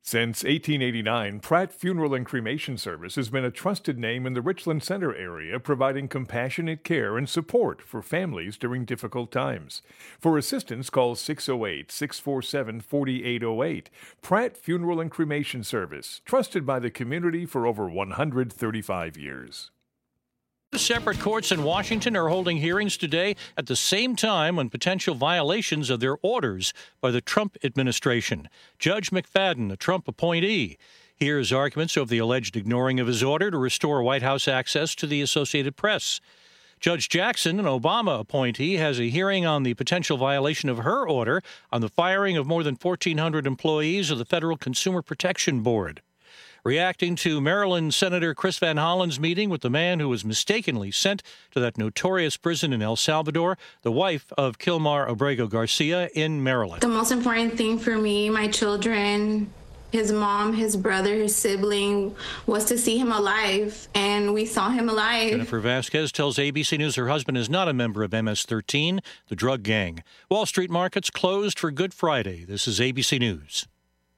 Since 1889, Pratt Funeral and Cremation Service has been a trusted name in the Richland Center area, providing compassionate care and support for families during difficult times. For assistance, call 608-647-4808. Pratt Funeral and Cremation Service, trusted by the community for over 135 years. Separate courts in Washington are holding hearings today at the same time on potential violations of their orders by the Trump administration. Judge McFadden, a Trump appointee, hears arguments over the alleged ignoring of his order to restore White House access to the Associated Press. Judge Jackson, an Obama appointee, has a hearing on the potential violation of her order on the firing of more than 1,400 employees of the Federal Consumer Protection Board. Reacting to Maryland Senator Chris Van Hollen's meeting with the man who was mistakenly sent to that notorious prison in El Salvador, the wife of Kilmar Abrego Garcia in Maryland. The most important thing for me, my children, his mom, his brother, his sibling, was to see him alive, and we saw him alive. Jennifer Vasquez tells ABC News her husband is not a member of MS-13, the drug gang. Wall Street markets closed for Good Friday. This is ABC News.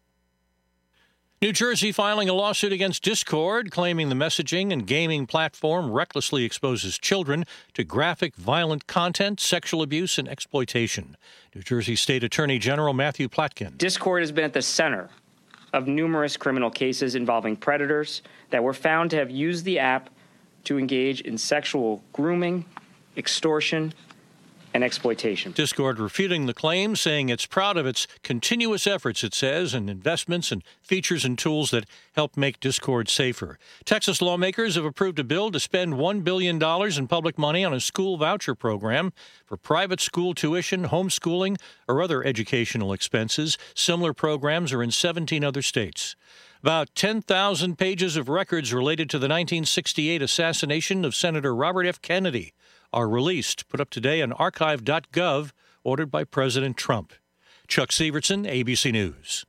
New Jersey filing a lawsuit against Discord, claiming the messaging and gaming platform recklessly exposes children to graphic, violent content, sexual abuse, and exploitation. New Jersey State Attorney General Matthew Platkin. Discord has been at the center of numerous criminal cases involving predators that were found to have used the app to engage in sexual grooming, extortion, and exploitation. Discord refuting the claim, saying it's proud of its continuous efforts, it says, and investments and features and tools that help make Discord safer. Texas lawmakers have approved a bill to spend $1 billion in public money on a school voucher program for private school tuition, homeschooling, or other educational expenses. Similar programs are in 17 other states. About 10,000 pages of records related to the 1968 assassination of Senator Robert F. Kennedy are released, put up today on archive.gov, ordered by President Trump. Chuck Severson, ABC News.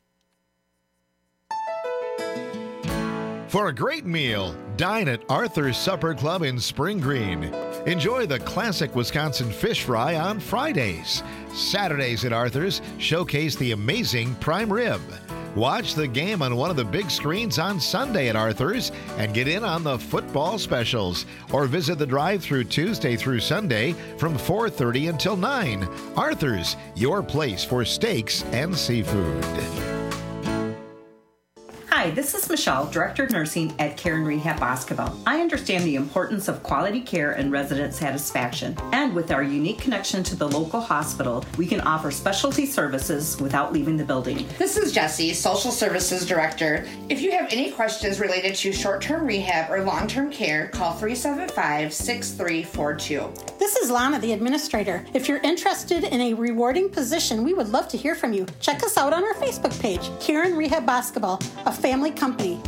For a great meal, dine at Arthur's Supper Club in Spring Green. Enjoy the classic Wisconsin fish fry on Fridays. Saturdays at Arthur's showcase the amazing prime rib. Watch the game on one of the big screens on Sunday at Arthur's and get in on the football specials. Or visit the drive-thru Tuesday through Sunday from 4:30 until 9. Arthur's, your place for steaks and seafood. Hi, this is Michelle, Director of Nursing at Care and Rehab Boscoville. I understand the importance of quality care and resident satisfaction. And with our unique connection to the local hospital, we can offer specialty services without leaving the building. This is Jessie, Social Services Director. If you have any questions related to short-term rehab or long-term care, call 375-6342. This is Lana, the Administrator. If you're interested in a rewarding position, we would love to hear from you. Check us out on our Facebook page, Care and Rehab Boscoville, a family company.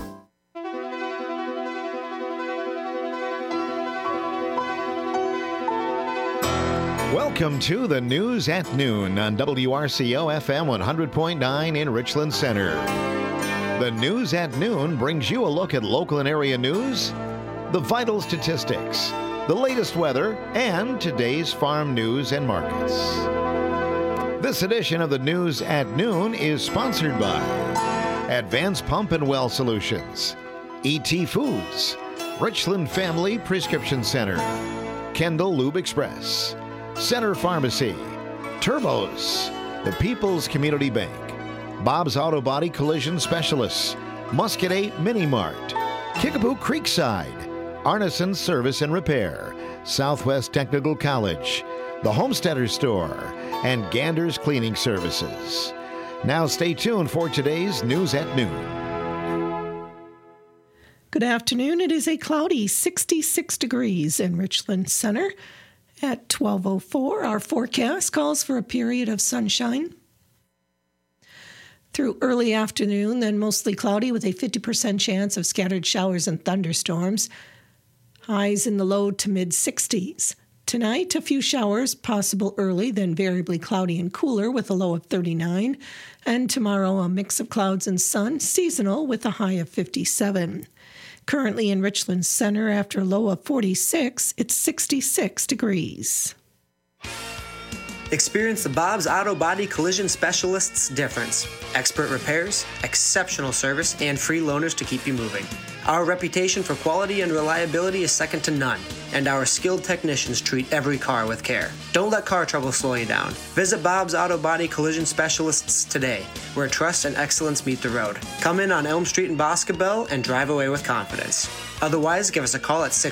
Welcome to the News at Noon on WRCO FM 100.9 in Richland Center. The News at Noon brings you a look at local and area news, the vital statistics, the latest weather, and today's farm news and markets. This edition of the News at Noon is sponsored by Advanced Pump and Well Solutions, E.T. Foods, Richland Family Prescription Center, Kendall Lube Express, Center Pharmacy, Turbos, the People's Community Bank, Bob's Auto Body Collision Specialists, Muscatine Mini Mart, Kickapoo Creekside, Arneson Service and Repair, Southwest Technical College, the Homesteader Store, and Gander's Cleaning Services. Now stay tuned for today's News at Noon. Good afternoon. It is a cloudy 66 degrees in Richland Center. At 12:04, our forecast calls for a period of sunshine through early afternoon, then mostly cloudy with a 50% chance of scattered showers and thunderstorms. Highs in the low to mid-60s. Tonight, a few showers, possible early, then variably cloudy and cooler with a low of 39. And tomorrow, a mix of clouds and sun, seasonal with a high of 57. Currently in Richland Center, after a low of 46, it's 66 degrees. Experience the Bob's Auto Body Collision Specialists difference. Expert repairs, exceptional service, and free loaners to keep you moving. Our reputation for quality and reliability is second to none, and our skilled technicians treat every car with care. Don't let car trouble slow you down. Visit Bob's Auto Body Collision Specialists today, where trust and excellence meet the road. Come in on Elm Street in Boscobel and drive away with confidence. Otherwise, give us a call at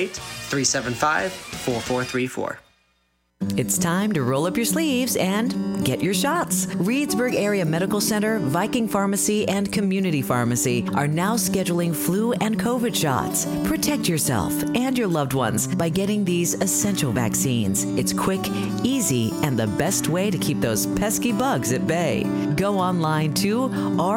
608-375-4434. It's time to roll up your sleeves and get your shots. Reedsburg Area Medical Center, Viking Pharmacy, and Community Pharmacy are now scheduling flu and COVID shots. Protect yourself and your loved ones by getting these essential vaccines. It's quick, easy, and the best way to keep those pesky bugs at bay. Go online to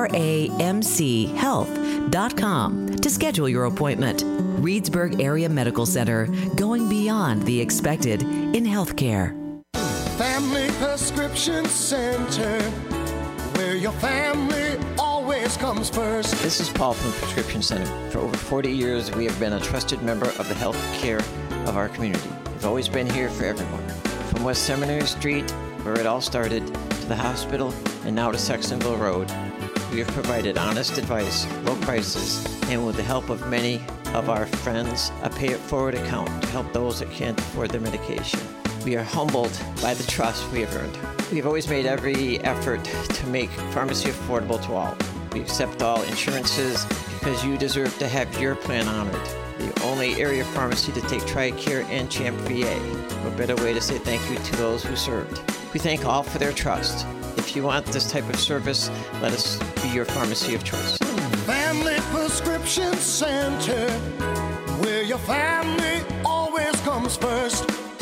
ramchealth.com to schedule your appointment. Reedsburg Area Medical Center, going beyond the expected in healthcare. Family Prescription Center, where your family always comes first. This is Paul from Prescription Center. For over 40 years, we have been a trusted member of the health care of our community. We've always been here for everyone. From West Seminary Street, where it all started, to the hospital, and now to Sextonville Road, we have provided honest advice, low prices, and with the help of many of our friends, a pay-it-forward account to help those that can't afford their medication. We are humbled by the trust we have earned. We have always made every effort to make pharmacy affordable to all. We accept all insurances because you deserve to have your plan honored. The only area pharmacy to take TRICARE and CHAMP VA. What better way to say thank you to those who served. We thank all for their trust. If you want this type of service, let us be your pharmacy of choice. Family Prescription Center, where your family always comes first.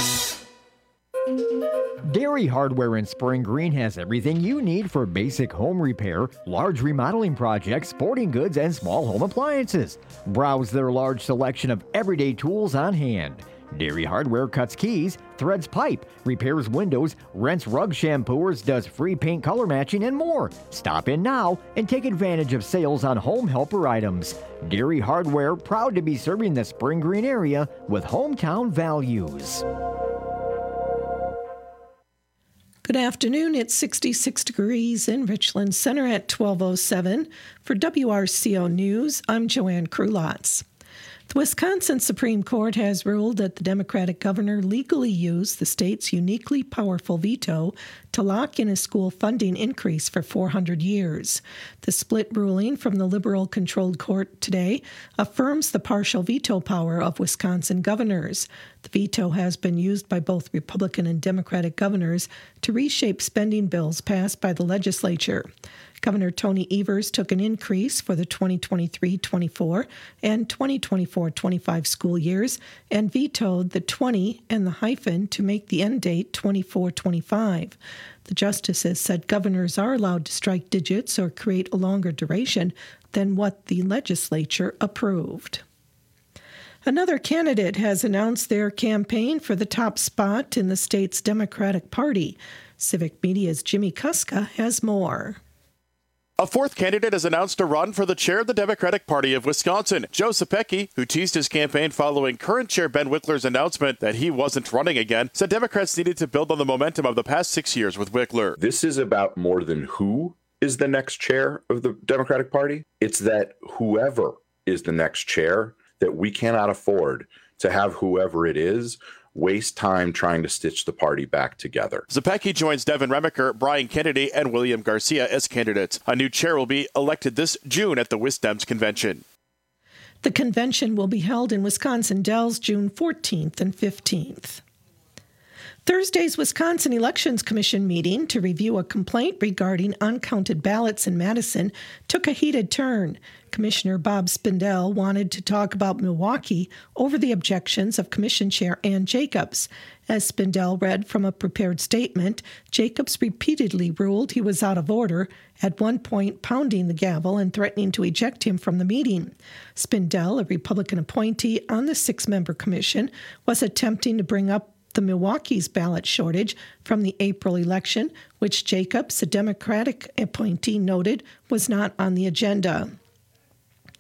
Dairy Hardware in Spring Green has everything you need for basic home repair, large remodeling projects, sporting goods, and small home appliances. Browse their large selection of everyday tools on hand. Dairy Hardware cuts keys, threads pipe, repairs windows, rents rug shampooers, does free paint color matching, and more. Stop in now and take advantage of sales on home helper items. Dairy Hardware, proud to be serving the Spring Green area with hometown values. Good afternoon. It's 66 degrees in Richland Center at 12:07. For WRCO News, I'm Joanne Krulotz. The Wisconsin Supreme Court has ruled that the Democratic governor legally used the state's uniquely powerful veto to lock in a school funding increase for 400 years. The split ruling from the liberal-controlled court today affirms the partial veto power of Wisconsin governors. The veto has been used by both Republican and Democratic governors to reshape spending bills passed by the legislature. Governor Tony Evers took an increase for the 2023-24 and 2024-25 school years and vetoed the 20 and the hyphen to make the end date 24-25. The justices said governors are allowed to strike digits or create a longer duration than what the legislature approved. Another candidate has announced their campaign for the top spot in the state's Democratic Party. Civic Media's Jimmy Kuska has more. A fourth candidate has announced a run for the chair of the Democratic Party of Wisconsin. Joe Sapecki, who teased his campaign following current chair Ben Wickler's announcement that he wasn't running again, said Democrats needed to build on the momentum of the past 6 years with Wickler. This is about more than who is the next chair of the Democratic Party. It's that whoever is the next chair, that we cannot afford to have whoever it is waste time trying to stitch the party back together. Zapecki joins Devin Remiker, Brian Kennedy, and William Garcia as candidates. A new chair will be elected this June at the WisDems convention. The convention will be held in Wisconsin Dells June 14th and 15th. Thursday's Wisconsin Elections Commission meeting to review a complaint regarding uncounted ballots in Madison took a heated turn. Commissioner Bob Spindell wanted to talk about Milwaukee over the objections of Commission Chair Ann Jacobs. As Spindell read from a prepared statement, Jacobs repeatedly ruled he was out of order, at one point pounding the gavel and threatening to eject him from the meeting. Spindell, a Republican appointee on the 6-member commission, was attempting to bring up the Milwaukee's ballot shortage from the April election, which Jacobs, a Democratic appointee, noted was not on the agenda.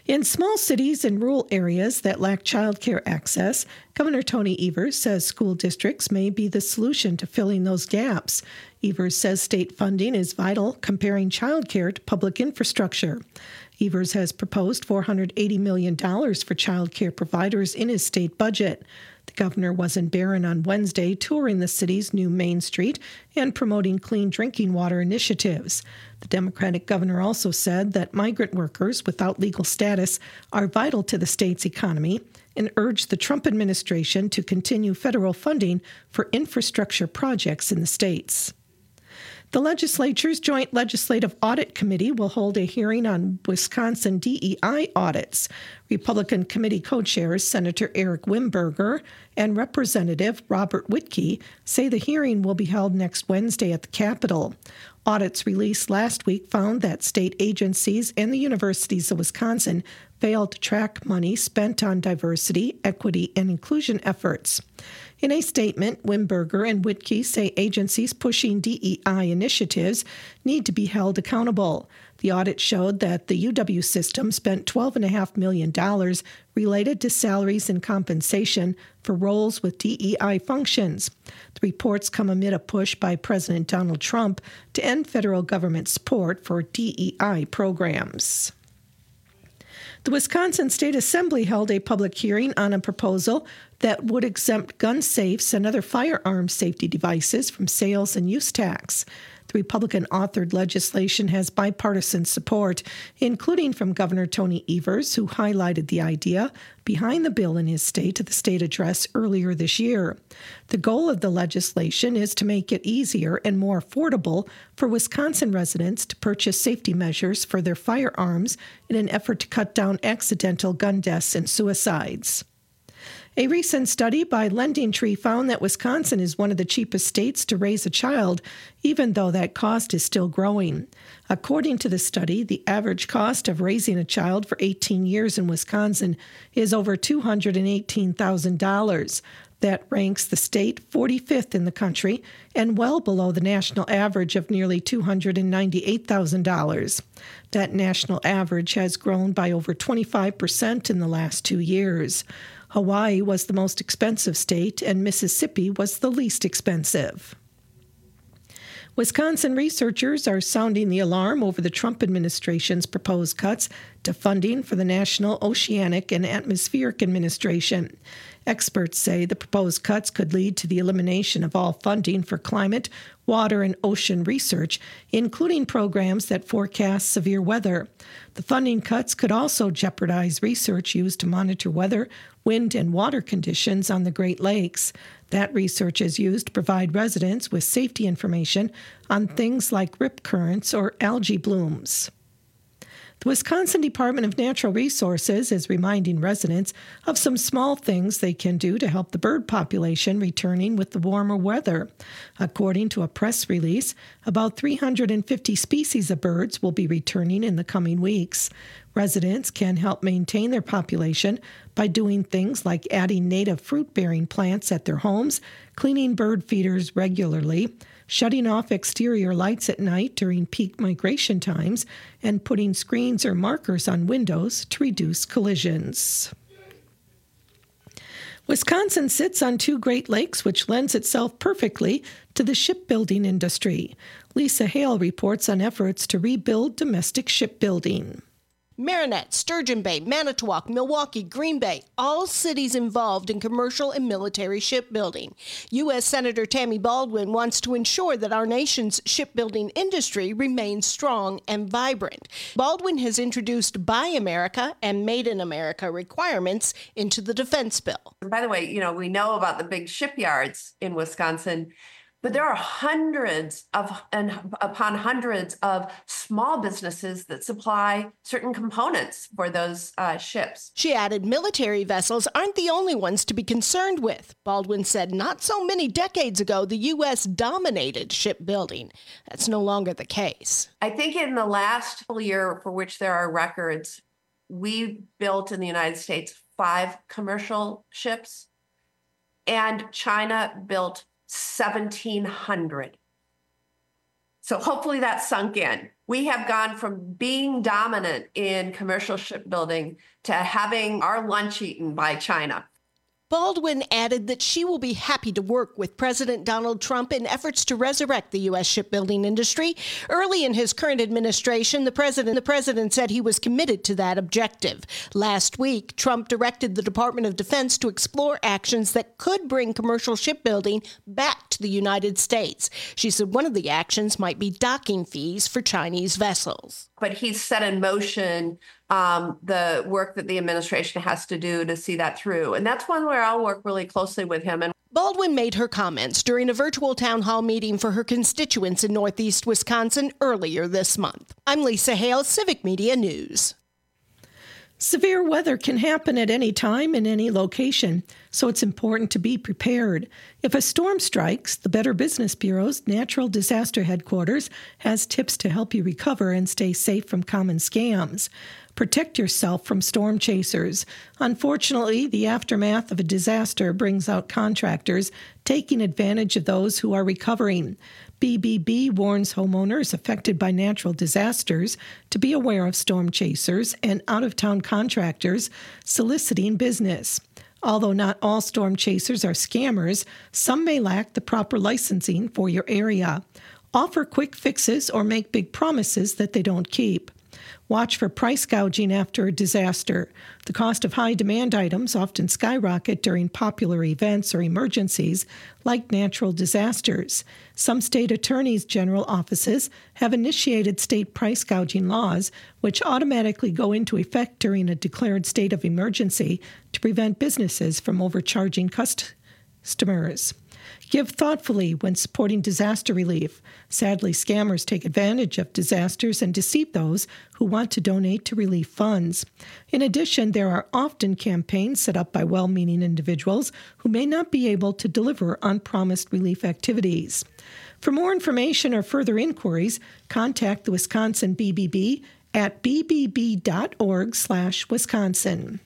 In small cities and rural areas that lack childcare access, Governor Tony Evers says school districts may be the solution to filling those gaps. Evers says state funding is vital comparing childcare to public infrastructure. Evers has proposed $480 million for childcare providers in his state budget. The governor was in Barron on Wednesday, touring the city's new Main Street and promoting clean drinking water initiatives. The Democratic governor also said that migrant workers without legal status are vital to the state's economy and urged the Trump administration to continue federal funding for infrastructure projects in the states. The legislature's Joint Legislative Audit Committee will hold a hearing on Wisconsin DEI audits. Republican committee co-chairs Senator Eric Wimberger and Representative Robert Wittke say the hearing will be held next Wednesday at the Capitol. Audits released last week found that state agencies and the universities of Wisconsin failed to track money spent on diversity, equity, and inclusion efforts. In a statement, Wimberger and Wittke say agencies pushing DEI initiatives need to be held accountable. The audit showed that the UW system spent $12.5 million related to salaries and compensation for roles with DEI functions. The reports come amid a push by President Donald Trump to end federal government support for DEI programs. The Wisconsin State Assembly held a public hearing on a proposal that would exempt gun safes and other firearm safety devices from sales and use tax. The Republican-authored legislation has bipartisan support, including from Governor Tony Evers, who highlighted the idea behind the bill in his state at the state address earlier this year. The goal of the legislation is to make it easier and more affordable for Wisconsin residents to purchase safety measures for their firearms in an effort to cut down accidental gun deaths and suicides. A recent study by LendingTree found that Wisconsin is one of the cheapest states to raise a child, even though that cost is still growing. According to the study, the average cost of raising a child for 18 years in Wisconsin is over $218,000. That ranks the state 45th in the country and well below the national average of nearly $298,000. That national average has grown by over 25% in the last 2 years. Hawaii was the most expensive state, and Mississippi was the least expensive. Wisconsin researchers are sounding the alarm over the Trump administration's proposed cuts to funding for the National Oceanic and Atmospheric Administration. Experts say the proposed cuts could lead to the elimination of all funding for climate, water, and ocean research, including programs that forecast severe weather. The funding cuts could also jeopardize research used to monitor weather, wind, and water conditions on the Great Lakes. That research is used to provide residents with safety information on things like rip currents or algae blooms. The Wisconsin Department of Natural Resources is reminding residents of some small things they can do to help the bird population returning with the warmer weather. According to a press release, about 350 species of birds will be returning in the coming weeks. Residents can help maintain their population by doing things like adding native fruit-bearing plants at their homes, cleaning bird feeders regularly, shutting off exterior lights at night during peak migration times, and putting screens or markers on windows to reduce collisions. Wisconsin sits on two Great Lakes, which lends itself perfectly to the shipbuilding industry. Lisa Hale reports on efforts to rebuild domestic shipbuilding. Marinette, Sturgeon Bay, Manitowoc, Milwaukee, Green Bay, all cities involved in commercial and military shipbuilding. U.S. Senator Tammy Baldwin wants to ensure that our nation's shipbuilding industry remains strong and vibrant. Baldwin has introduced Buy America and Made in America requirements into the defense bill. By the way, we know about the big shipyards in Wisconsin, but there are hundreds upon hundreds of small businesses that supply certain components for those ships. She added military vessels aren't the only ones to be concerned with. Baldwin said not so many decades ago, the U.S. dominated shipbuilding. That's no longer the case. I think in the last year for which there are records, we built in the United States 5 commercial ships, and China built 1,700. So hopefully that's sunk in. We have gone from being dominant in commercial shipbuilding to having our lunch eaten by China. Baldwin added that she will be happy to work with President Donald Trump in efforts to resurrect the U.S. shipbuilding industry. Early in his current administration, the president said he was committed to that objective. Last week, Trump directed the Department of Defense to explore actions that could bring commercial shipbuilding back to the United States. She said one of the actions might be docking fees for Chinese vessels. But he's set in motion the work that the administration has to do to see that through. And that's one where I'll work really closely with him. And Baldwin made her comments during a virtual town hall meeting for her constituents in Northeast Wisconsin earlier this month. I'm Lisa Hale, Civic Media News. Severe weather can happen at any time in any location, so it's important to be prepared. If a storm strikes, the Better Business Bureau's Natural Disaster Headquarters has tips to help you recover and stay safe from common scams. Protect yourself from storm chasers. Unfortunately, the aftermath of a disaster brings out contractors taking advantage of those who are recovering. BBB warns homeowners affected by natural disasters to be aware of storm chasers and out-of-town contractors soliciting business. Although not all storm chasers are scammers, some may lack the proper licensing for your area. Offer quick fixes or make big promises that they don't keep. Watch for price gouging after a disaster. The cost of high-demand items often skyrocket during popular events or emergencies like natural disasters. Some state attorneys' general offices have initiated state price gouging laws, which automatically go into effect during a declared state of emergency to prevent businesses from overcharging customers. Give thoughtfully when supporting disaster relief. Sadly, scammers take advantage of disasters and deceive those who want to donate to relief funds. In addition, there are often campaigns set up by well-meaning individuals who may not be able to deliver on promised relief activities. For more information or further inquiries, contact the Wisconsin BBB at bbb.org/Wisconsin.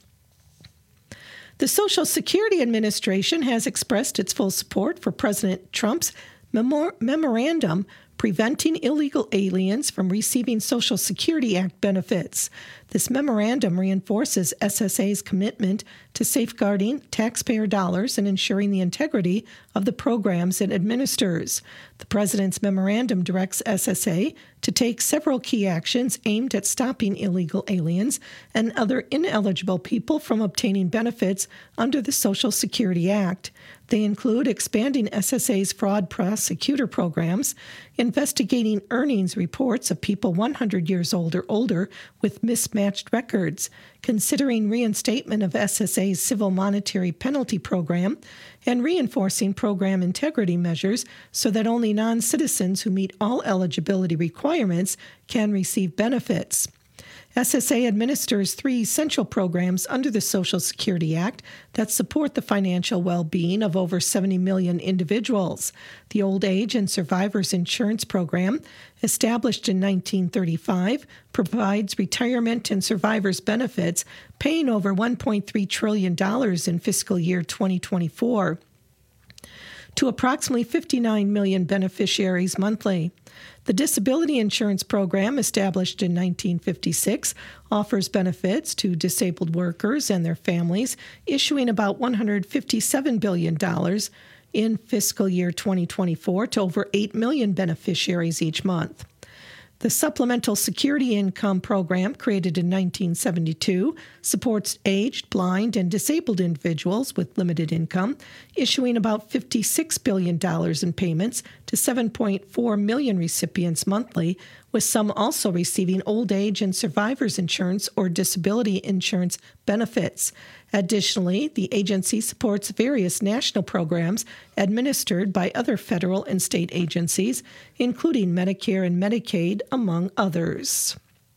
The Social Security Administration has expressed its full support for President Trump's memorandum preventing illegal aliens from receiving Social Security Act benefits. This memorandum reinforces SSA's commitment to safeguarding taxpayer dollars and ensuring the integrity of the programs it administers. The President's memorandum directs SSA to take several key actions aimed at stopping illegal aliens and other ineligible people from obtaining benefits under the Social Security Act. They include expanding SSA's fraud prosecutor programs, investigating earnings reports of people 100 years old or older with mismatched records, considering reinstatement of SSA's civil monetary penalty program, and reinforcing program integrity measures so that only non-citizens who meet all eligibility requirements can receive benefits. SSA administers 3 essential programs under the Social Security Act that support the financial well-being of over 70 million individuals. The Old Age and Survivors Insurance Program, established in 1935, provides retirement and survivors benefits, paying over $1.3 trillion in fiscal year 2024 to approximately 59 million beneficiaries monthly. The Disability Insurance Program, established in 1956, offers benefits to disabled workers and their families, issuing about $157 billion in fiscal year 2024 to over 8 million beneficiaries each month. The Supplemental Security Income Program, created in 1972, supports aged, blind, and disabled individuals with limited income, issuing about $56 billion in payments to 7.4 million recipients monthly, with some also receiving old age and survivors insurance or disability insurance benefits. Additionally, the agency supports various national programs administered by other federal and state agencies, including Medicare and Medicaid, among others.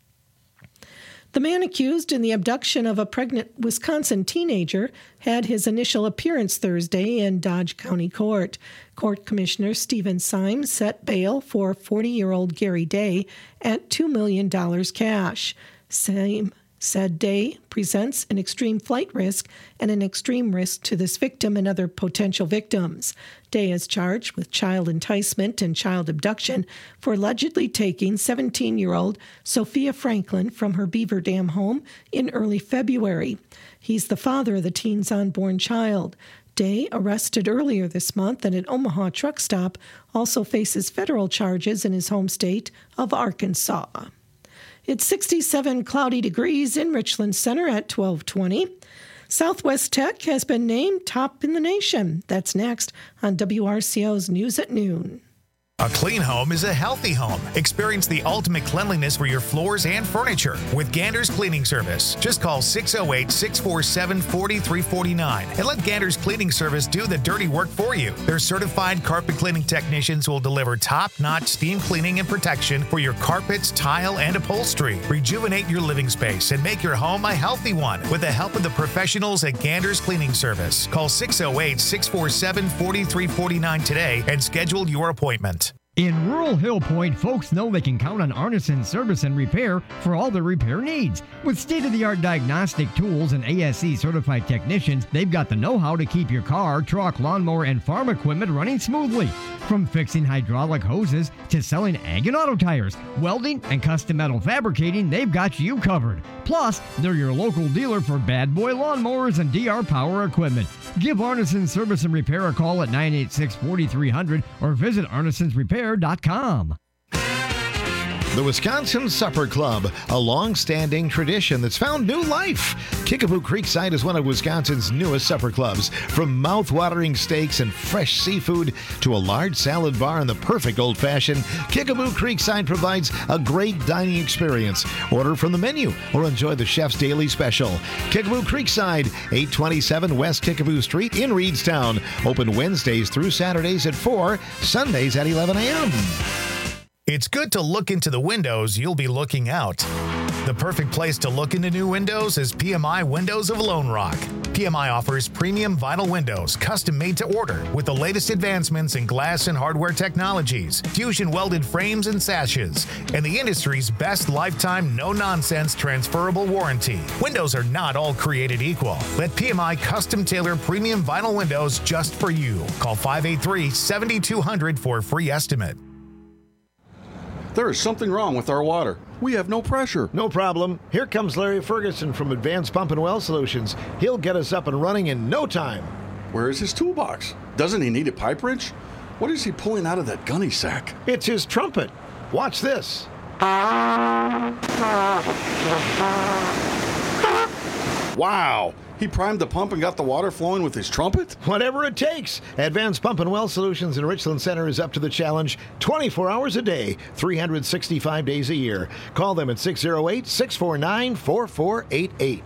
The man accused in the abduction of a pregnant Wisconsin teenager had his initial appearance Thursday in Dodge County Court. Court Commissioner Stephen Symes set bail for 40-year-old Gary Day at $2 million cash. said Day presents an extreme flight risk and an extreme risk to this victim and other potential victims. Day is charged with child enticement and child abduction for allegedly taking 17-year-old Sophia Franklin from her Beaver Dam home in early February. He's the father of the teen's unborn child. Day, arrested earlier this month at an Omaha truck stop, also faces federal charges in his home state of Arkansas. It's 67 cloudy degrees in Richland Center at 12:20. Southwest Tech has been named top in the nation. That's next on WRCO's News at Noon. A clean home is a healthy home. Experience the ultimate cleanliness for your floors and furniture with Gander's Cleaning Service. Just call 608-647-4349 and let Gander's Cleaning Service do the dirty work for you. Their certified carpet cleaning technicians will deliver top-notch steam cleaning and protection for your carpets, tile, and upholstery. Rejuvenate your living space and make your home a healthy one with the help of the professionals at Gander's Cleaning Service. Call 608-647-4349 today and schedule your appointment. In rural Hill Point, folks know they can count on Arneson Service and Repair for all their repair needs. With state-of-the-art diagnostic tools and ASE-certified technicians, they've got the know-how to keep your car, truck, lawnmower, and farm equipment running smoothly. From fixing hydraulic hoses to selling ag and auto tires, welding, and custom metal fabricating, they've got you covered. Plus, they're your local dealer for bad boy lawnmowers and DR power equipment. Give Arneson Service and Repair a call at 986-4300 or visit arnesonsrepair.com. The Wisconsin Supper Club, a long-standing tradition that's found new life. Kickapoo Creekside is one of Wisconsin's newest supper clubs. From mouth-watering steaks and fresh seafood to a large salad bar and the perfect old-fashioned, Kickapoo Creekside provides a great dining experience. Order from the menu or enjoy the chef's daily special. Kickapoo Creekside, 827 West Kickapoo Street in Reedstown. Open Wednesdays through Saturdays at 4, Sundays at 11 a.m. It's good to look into the windows you'll be looking out. The perfect place to look into new windows is PMI Windows of Lone Rock. PMI offers premium vinyl windows, custom made to order, with the latest advancements in glass and hardware technologies, fusion welded frames and sashes, and the industry's best lifetime no-nonsense transferable warranty. Windows are not all created equal. Let PMI custom tailor premium vinyl windows just for you. Call 583-7200 for a free estimate. There is something wrong with our water. We have no pressure. No problem. Here comes Larry Ferguson from Advanced Pump and Well Solutions. He'll get us up and running in no time. Where is his toolbox? Doesn't he need a pipe wrench? What is he pulling out of that gunny sack? It's his trumpet. Watch this. Wow! He primed the pump and got the water flowing with his trumpet? Whatever it takes. Advanced Pump and Well Solutions in Richland Center is up to the challenge 24 hours a day, 365 days a year. Call them at 608-649-4488.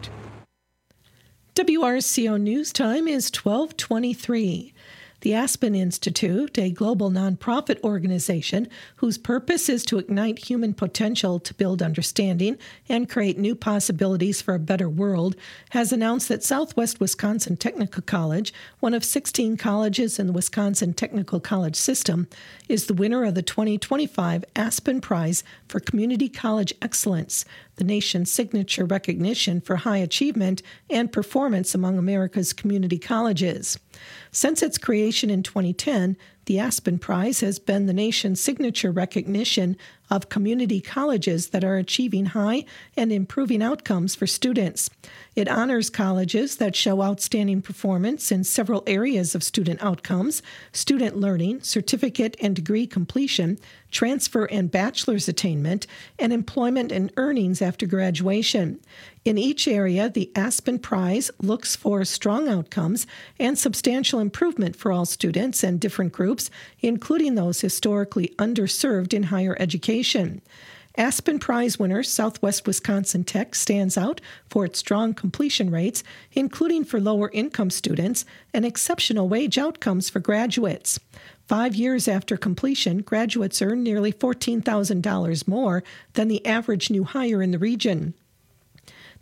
WRCO News Time is 12:23. The Aspen Institute, a global nonprofit organization whose purpose is to ignite human potential to build understanding and create new possibilities for a better world, has announced that Southwest Wisconsin Technical College, one of 16 colleges in the Wisconsin Technical College system, is the winner of the 2025 Aspen Prize for Community College Excellence, the nation's signature recognition for high achievement and performance among America's community colleges. Since its creation in 2010, the Aspen Prize has been the nation's signature recognition of community colleges that are achieving high and improving outcomes for students. It honors colleges that show outstanding performance in several areas of student outcomes: student learning, certificate and degree completion, transfer and bachelor's attainment, and employment and earnings after graduation. In each area, the Aspen Prize looks for strong outcomes and substantial improvement for all students and different groups, including those historically underserved in higher education. Aspen Prize winner Southwest Wisconsin Tech stands out for its strong completion rates, including for lower-income students, and exceptional wage outcomes for graduates. 5 years after completion, graduates earn nearly $14,000 more than the average new hire in the region.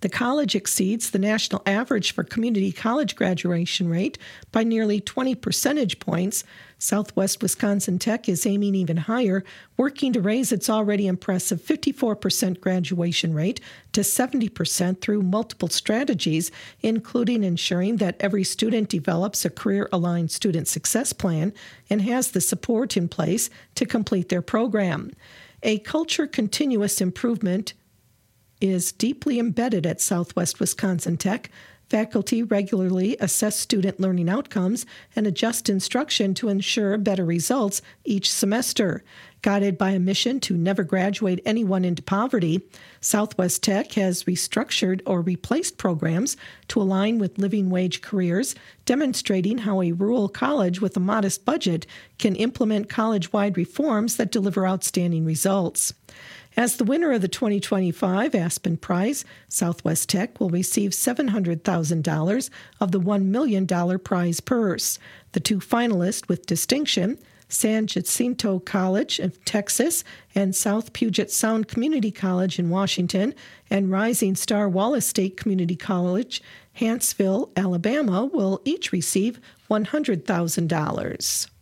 The college exceeds the national average for community college graduation rate by nearly 20 percentage points. Southwest Wisconsin Tech is aiming even higher, working to raise its already impressive 54% graduation rate to 70% through multiple strategies, including ensuring that every student develops a career-aligned student success plan and has the support in place to complete their program. A culture continuous improvement is deeply embedded at Southwest Wisconsin Tech. Faculty regularly assess student learning outcomes and adjust instruction to ensure better results each semester. Guided by a mission to never graduate anyone into poverty, Southwest Tech has restructured or replaced programs to align with living wage careers, demonstrating how a rural college with a modest budget can implement college-wide reforms that deliver outstanding results. As the winner of the 2025 Aspen Prize, Southwest Tech will receive $700,000 of the $1 million prize purse. The two finalists with distinction, San Jacinto College of Texas and South Puget Sound Community College in Washington, and Rising Star Wallace State Community College, Huntsville, Alabama, will each receive $100,000.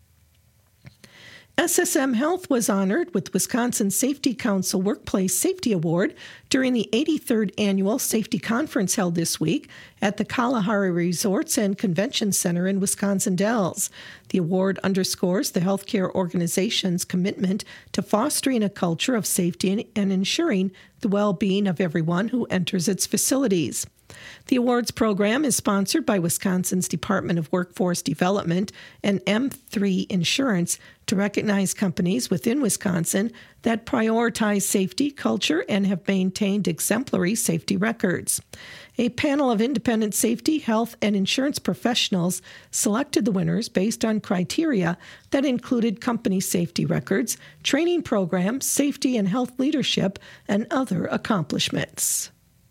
SSM Health was honored with Wisconsin Safety Council Workplace Safety Award during the 83rd Annual Safety Conference held this week at the Kalahari Resorts and Convention Center in Wisconsin Dells. The award underscores the healthcare organization's commitment to fostering a culture of safety and ensuring the well-being of everyone who enters its facilities. The awards program is sponsored by Wisconsin's Department of Workforce Development and M3 Insurance to recognize companies within Wisconsin that prioritize safety culture and have maintained exemplary safety records. A panel of independent safety, health, and insurance professionals selected the winners based on criteria that included company safety records, training programs, safety and health leadership, and other accomplishments.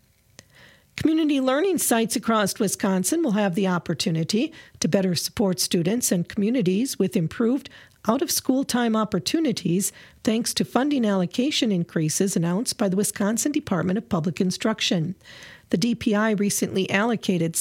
Community learning sites across Wisconsin will have the opportunity to better support students and communities with improved out-of-school time opportunities thanks to funding allocation increases announced by the Wisconsin Department of Public Instruction. The DPI recently allocated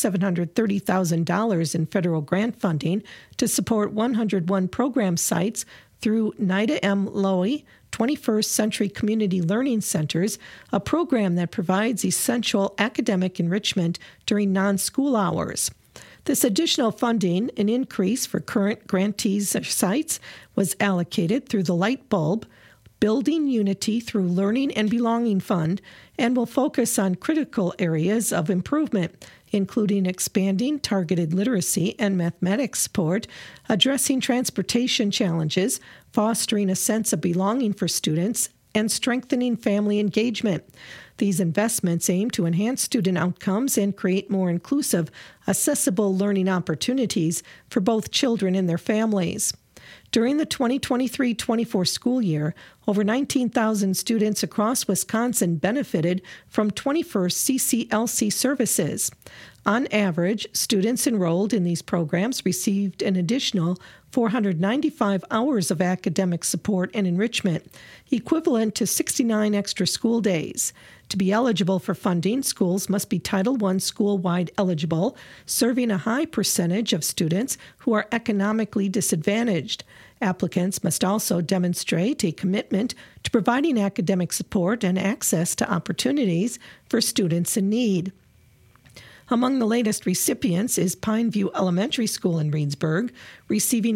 $730,000 in federal grant funding to support 101 program sites through Nida M. Lowy 21st Century Community Learning Centers, a program that provides essential academic enrichment during non-school hours. This additional funding, an increase for current grantees sites, was allocated through the Light Bulb, Building Unity through Learning and Belonging Fund, and will focus on critical areas of improvement, including expanding targeted literacy and mathematics support, addressing transportation challenges, fostering a sense of belonging for students, and strengthening family engagement. These investments aim to enhance student outcomes and create more inclusive, accessible learning opportunities for both children and their families. During the 2023-24 school year, over 19,000 students across Wisconsin benefited from 21st CCLC services. On average, students enrolled in these programs received an additional 495 hours of academic support and enrichment, equivalent to 69 extra school days. To be eligible for funding, schools must be Title I school-wide eligible, serving a high percentage of students who are economically disadvantaged. Applicants must also demonstrate a commitment to providing academic support and access to opportunities for students in need. Among the latest recipients is Pineview Elementary School in Reedsburg, receiving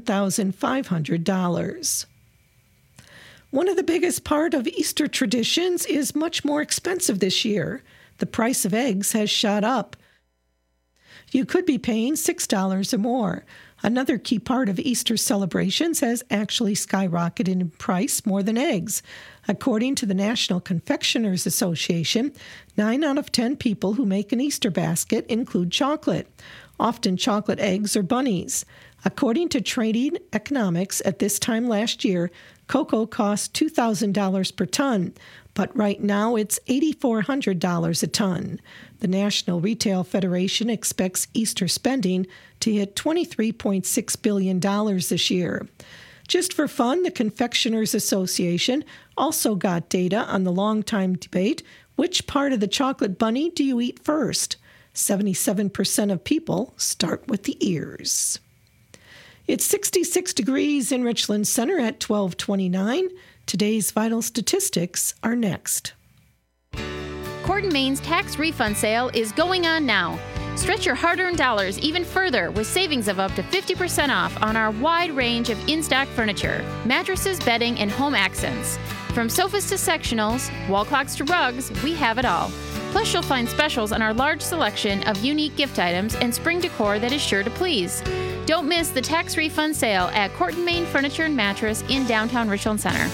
$11,500. One of the biggest part of Easter traditions is much more expensive this year. The price of eggs has shot up. You could be paying $6 or more. Another key part of Easter celebrations has actually skyrocketed in price more than eggs. According to the National Confectioners Association, 9 out of 10 people who make an Easter basket include chocolate. Often chocolate eggs or bunnies. According to Trading Economics, at this time last year, cocoa cost $2,000 per ton, but right now it's $8,400 a ton. The National Retail Federation expects Easter spending to hit $23.6 billion this year. Just for fun, the Confectioners Association also got data on the long-time debate Which part of the chocolate bunny do you eat first? 77% of people start with the ears. It's 66 degrees in Richland Center at 12:29. Today's vital statistics are next. Court & Main's tax refund sale is going on now. Stretch your hard-earned dollars even further with savings of up to 50% off on our wide range of in-stock furniture, mattresses, bedding, and home accents. From sofas to sectionals, wall clocks to rugs, we have it all. Plus, you'll find specials on our large selection of unique gift items and spring decor that is sure to please. Don't miss the tax refund sale at Court & Main Furniture and Mattress in downtown Richland Center.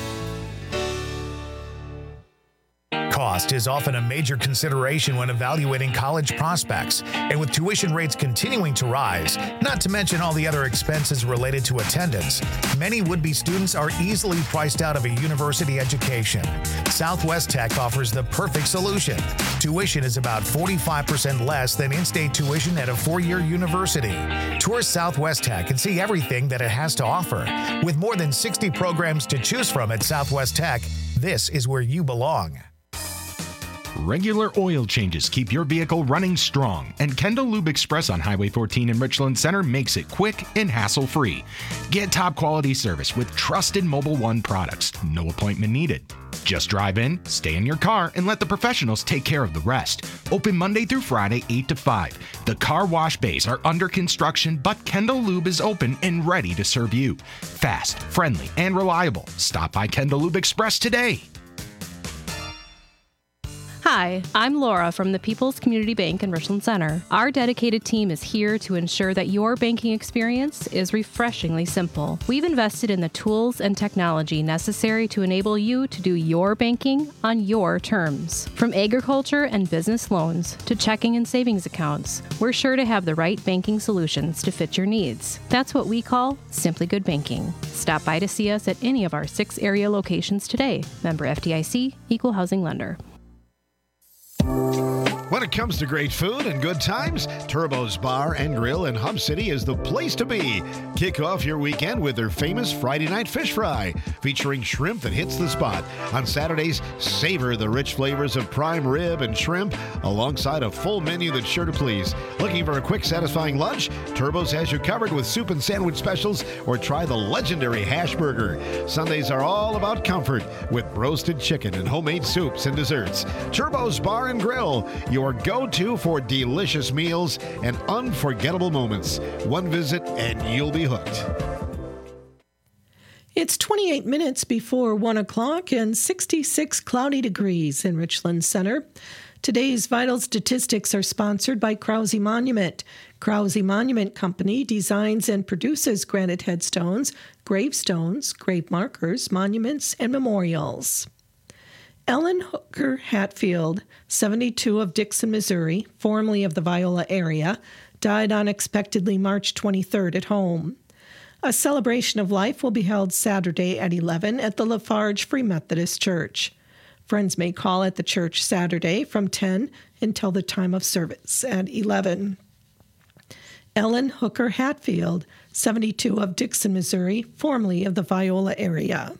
Cost is often a major consideration when evaluating college prospects, and with tuition rates continuing to rise, not to mention all the other expenses related to attendance, many would-be students are easily priced out of a university education. Southwest Tech offers the perfect solution. Tuition is about 45% less than in-state tuition at a four-year university. Tour Southwest Tech and see everything that it has to offer. With more than 60 programs to choose from at Southwest Tech, this is where you belong. Regular oil changes keep your vehicle running strong, and Kendall Lube Express on Highway 14 in Richland Center makes it quick and hassle-free. Get top quality service with trusted Mobil 1 products. No appointment needed. Just drive in, stay in your car, and let the professionals take care of the rest. Open Monday through Friday, 8 to 5. The car wash bays are under construction, but Kendall Lube is open and ready to serve you. Fast, friendly, and reliable. Stop by Kendall Lube Express today. Hi, I'm Laura from the People's Community Bank in Richland Center. Our dedicated team is here to ensure that your banking experience is refreshingly simple. We've invested in the tools and technology necessary to enable you to do your banking on your terms. From agriculture and business loans to checking and savings accounts, we're sure to have the right banking solutions to fit your needs. That's what we call Simply Good Banking. Stop by to see us at any of our 6 area locations today. Member FDIC, Equal Housing Lender. When it comes to great food and good times, Turbo's Bar and Grill in Hub City is the place to be. Kick off your weekend with their famous Friday night fish fry, featuring shrimp that hits the spot. On Saturdays, savor the rich flavors of prime rib and shrimp alongside a full menu that's sure to please. Looking for a quick, satisfying lunch? Turbo's has you covered with soup and sandwich specials, or try the legendary hash burger. Sundays are all about comfort with roasted chicken and homemade soups and desserts. Turbo's Bar and Grill, your go-to for delicious meals and unforgettable moments. One visit and you'll be hooked. It's 28 minutes before 1 o'clock and 66 cloudy degrees in Richland Center. Today's vital statistics are sponsored by Krause Monument. Krause Monument Company designs and produces granite headstones, gravestones, grave markers, monuments, and memorials. Ellen Hooker Hatfield, 72 of Dixon, Missouri, formerly of the Viola area, died unexpectedly March 23rd at home. A celebration of life will be held Saturday at 11 at the Lafarge Free Methodist Church. Friends may call at the church Saturday from 10 until the time of service at 11. Ellen Hooker Hatfield, 72 of Dixon, Missouri, formerly of the Viola area.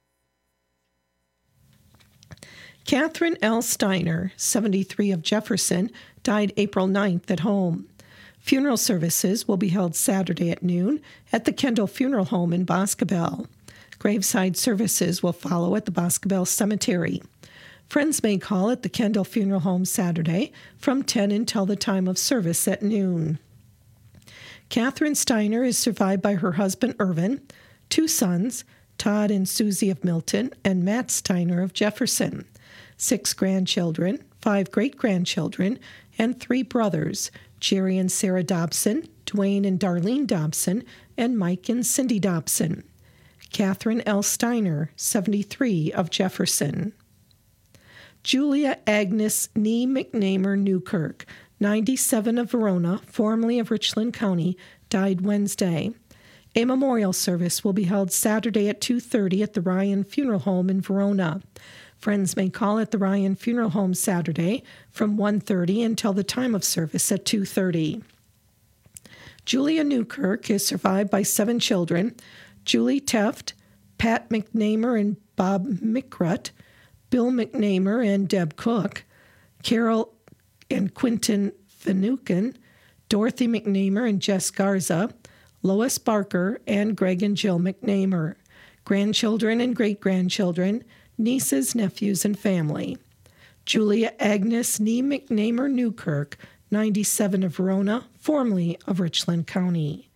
Catherine L. Steiner, 73 of Jefferson, died April 9th at home. Funeral services will be held Saturday at noon at the Kendall Funeral Home in Boscobel. Graveside services will follow at the Boscobel Cemetery. Friends may call at the Kendall Funeral Home Saturday from 10 until the time of service at noon. Catherine Steiner is survived by her husband Irvin, 2 sons, Todd and Susie of Milton, and Matt Steiner of Jefferson, 6 grandchildren, 5 great-grandchildren, and 3 brothers, Jerry and Sarah Dobson, Dwayne and Darlene Dobson, and Mike and Cindy Dobson. Catherine L. Steiner, 73 of Jefferson. Julia Agnes Nee McNamer Newkirk, 97 of Verona, formerly of Richland County, died Wednesday. A memorial service will be held Saturday at 2:30 at the Ryan Funeral Home in Verona. Friends may call at the Ryan Funeral Home Saturday from 1:30 until the time of service at 2:30. Julia Newkirk is survived by 7 children, Julie Teft, Pat McNamer and Bob McRutt, Bill McNamer and Deb Cook, Carol and Quinton Finucane, Dorothy McNamer and Jess Garza, Lois Barker, and Greg and Jill McNamer, grandchildren and great-grandchildren, nieces, nephews, and family. Julia Agnes Nee McNamer Newkirk, 97 of Verona, formerly of Richland County.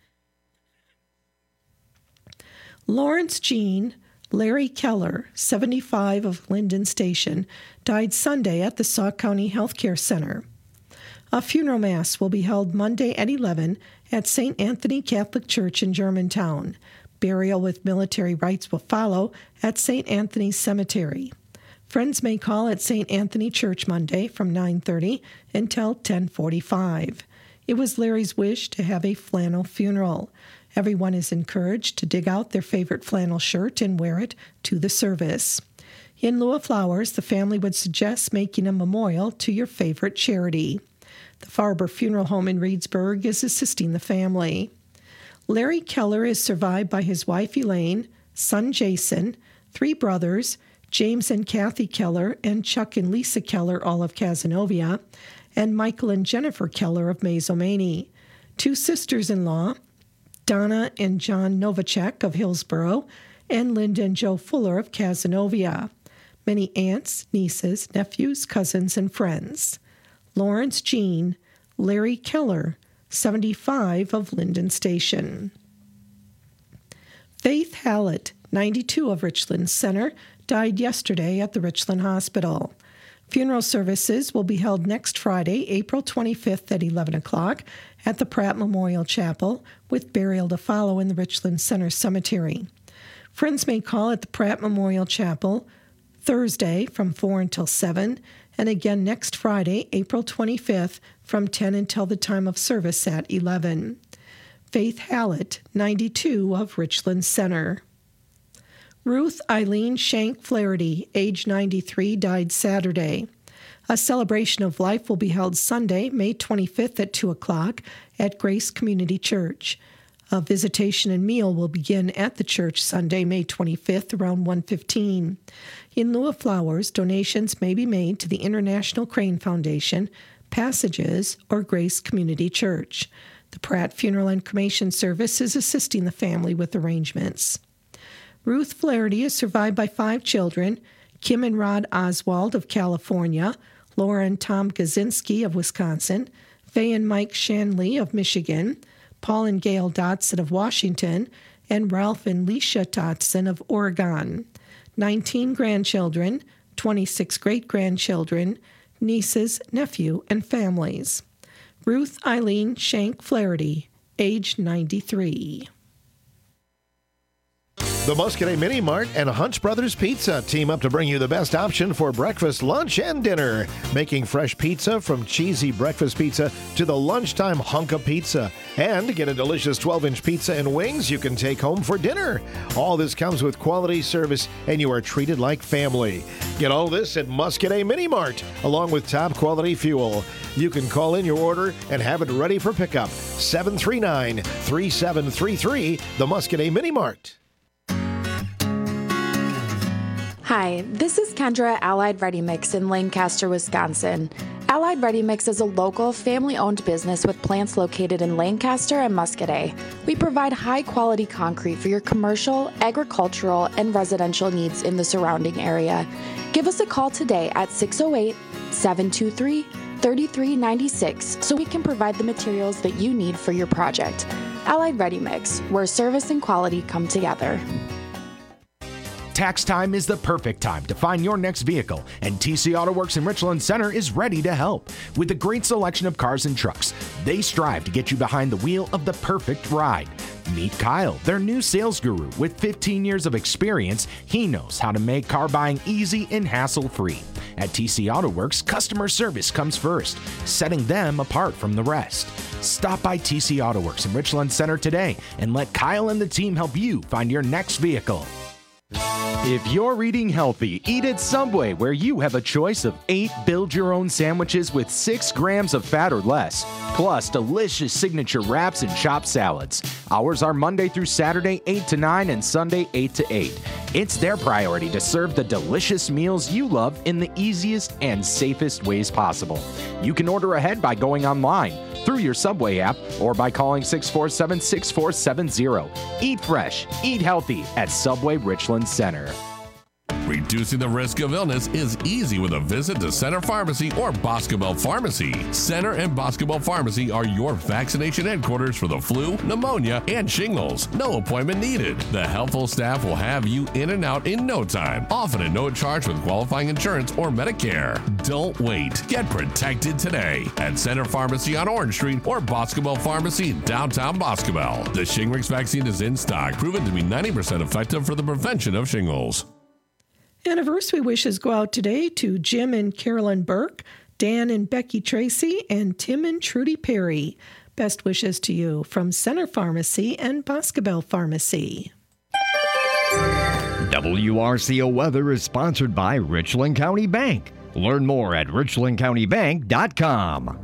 Lawrence Jean Larry Keller, 75 of Linden Station, died Sunday at the Sauk County Healthcare Center. A funeral mass will be held Monday at 11 at St. Anthony Catholic Church in Germantown. Burial with military rites will follow at St. Anthony's Cemetery. Friends may call at St. Anthony Church Monday from 9:30 until 10:45. It was Larry's wish to have a flannel funeral. Everyone is encouraged to dig out their favorite flannel shirt and wear it to the service. In lieu of flowers, the family would suggest making a memorial to your favorite charity. The Farber Funeral Home in Reedsburg is assisting the family. Larry Keller is survived by his wife Elaine, son Jason, 3 brothers, James and Kathy Keller, and Chuck and Lisa Keller, all of Cazenovia, and Michael and Jennifer Keller of Mazomanie, 2 sisters-in-law, Donna and John Novacek of Hillsboro, and Linda and Joe Fuller of Cazenovia. Many aunts, nieces, nephews, cousins, and friends. Lawrence Jean, Larry Keller, 75 of Linden Station. Faith Hallett, 92 of Richland Center, died yesterday at the Richland Hospital. Funeral services will be held next Friday, April 25th at 11 o'clock at the Pratt Memorial Chapel, with burial to follow in the Richland Center Cemetery. Friends may call at the Pratt Memorial Chapel Thursday from 4 until 7, and again next Friday, April 25th, from 10 until the time of service at 11. Faith Hallett, 92 of Richland Center. Ruth Eileen Shank Flaherty, age 93, died Saturday. A celebration of life will be held Sunday, May 25th at 2 o'clock at Grace Community Church. A visitation and meal will begin at the church Sunday, May 25th around 1:15. In lieu of flowers, donations may be made to the International Crane Foundation, Passages, or Grace Community Church. The Pratt Funeral and Cremation Service is assisting the family with arrangements. Ruth Flaherty is survived by 5 children, Kim and Rod Oswald of California, Laura and Tom Gazinski of Wisconsin, Faye and Mike Shanley of Michigan, Paul and Gail Dotson of Washington, and Ralph and Leisha Dotson of Oregon. 19 grandchildren, 26 great-grandchildren, nieces, nephew, and families. Ruth Eileen Shank Flaherty, age 93. The Muscadet Mini Mart and Hunt's Brothers Pizza team up to bring you the best option for breakfast, lunch, and dinner. Making fresh pizza from cheesy breakfast pizza to the lunchtime hunk of pizza. And get a delicious 12-inch pizza and wings you can take home for dinner. All this comes with quality service, and you are treated like family. Get all this at Muscadet Mini Mart, along with top quality fuel. You can call in your order and have it ready for pickup. 739-3733, the Muscadet Mini Mart. Hi, this is Kendra at Allied Ready Mix in Lancaster, Wisconsin. Allied Ready Mix is a local, family-owned business with plants located in Lancaster and Muscadet. We provide high-quality concrete for your commercial, agricultural, and residential needs in the surrounding area. Give us a call today at 608-723-3396 so we can provide the materials that you need for your project. Allied Ready Mix, where service and quality come together. Tax time is the perfect time to find your next vehicle, and TC Auto Works in Richland Center is ready to help. With a great selection of cars and trucks, they strive to get you behind the wheel of the perfect ride. Meet Kyle, their new sales guru. With 15 years of experience, he knows how to make car buying easy and hassle-free. At TC Auto Works, customer service comes first, setting them apart from the rest. Stop by TC Auto Works in Richland Center today and let Kyle and the team help you find your next vehicle. If you're eating healthy, eat at Subway, where you have a choice of 8 build-your-own sandwiches with 6 grams of fat or less, plus delicious signature wraps and chopped salads. Hours are Monday through Saturday, 8 to 9, and Sunday, 8 to 8. It's their priority to serve the delicious meals you love in the easiest and safest ways possible. You can order ahead by going online, through your Subway app, or by calling 647-6470. Eat fresh, eat healthy at Subway Richland Center. Reducing the risk of illness is easy with a visit to Center Pharmacy or Boscobel Pharmacy. Center and Boscobel Pharmacy are your vaccination headquarters for the flu, pneumonia, and shingles. No appointment needed. The helpful staff will have you in and out in no time, often at no charge with qualifying insurance or Medicare. Don't wait. Get protected today at Center Pharmacy on Orange Street or Boscobel Pharmacy in downtown Boscobel. The Shingrix vaccine is in stock, proven to be 90% effective for the prevention of shingles. Anniversary wishes go out today to Jim and Carolyn Burke, Dan and Becky Tracy, and Tim and Trudy Perry. Best wishes to you from Center Pharmacy and Boscobel Pharmacy. WRCO Weather is sponsored by Richland County Bank. Learn more at richlandcountybank.com.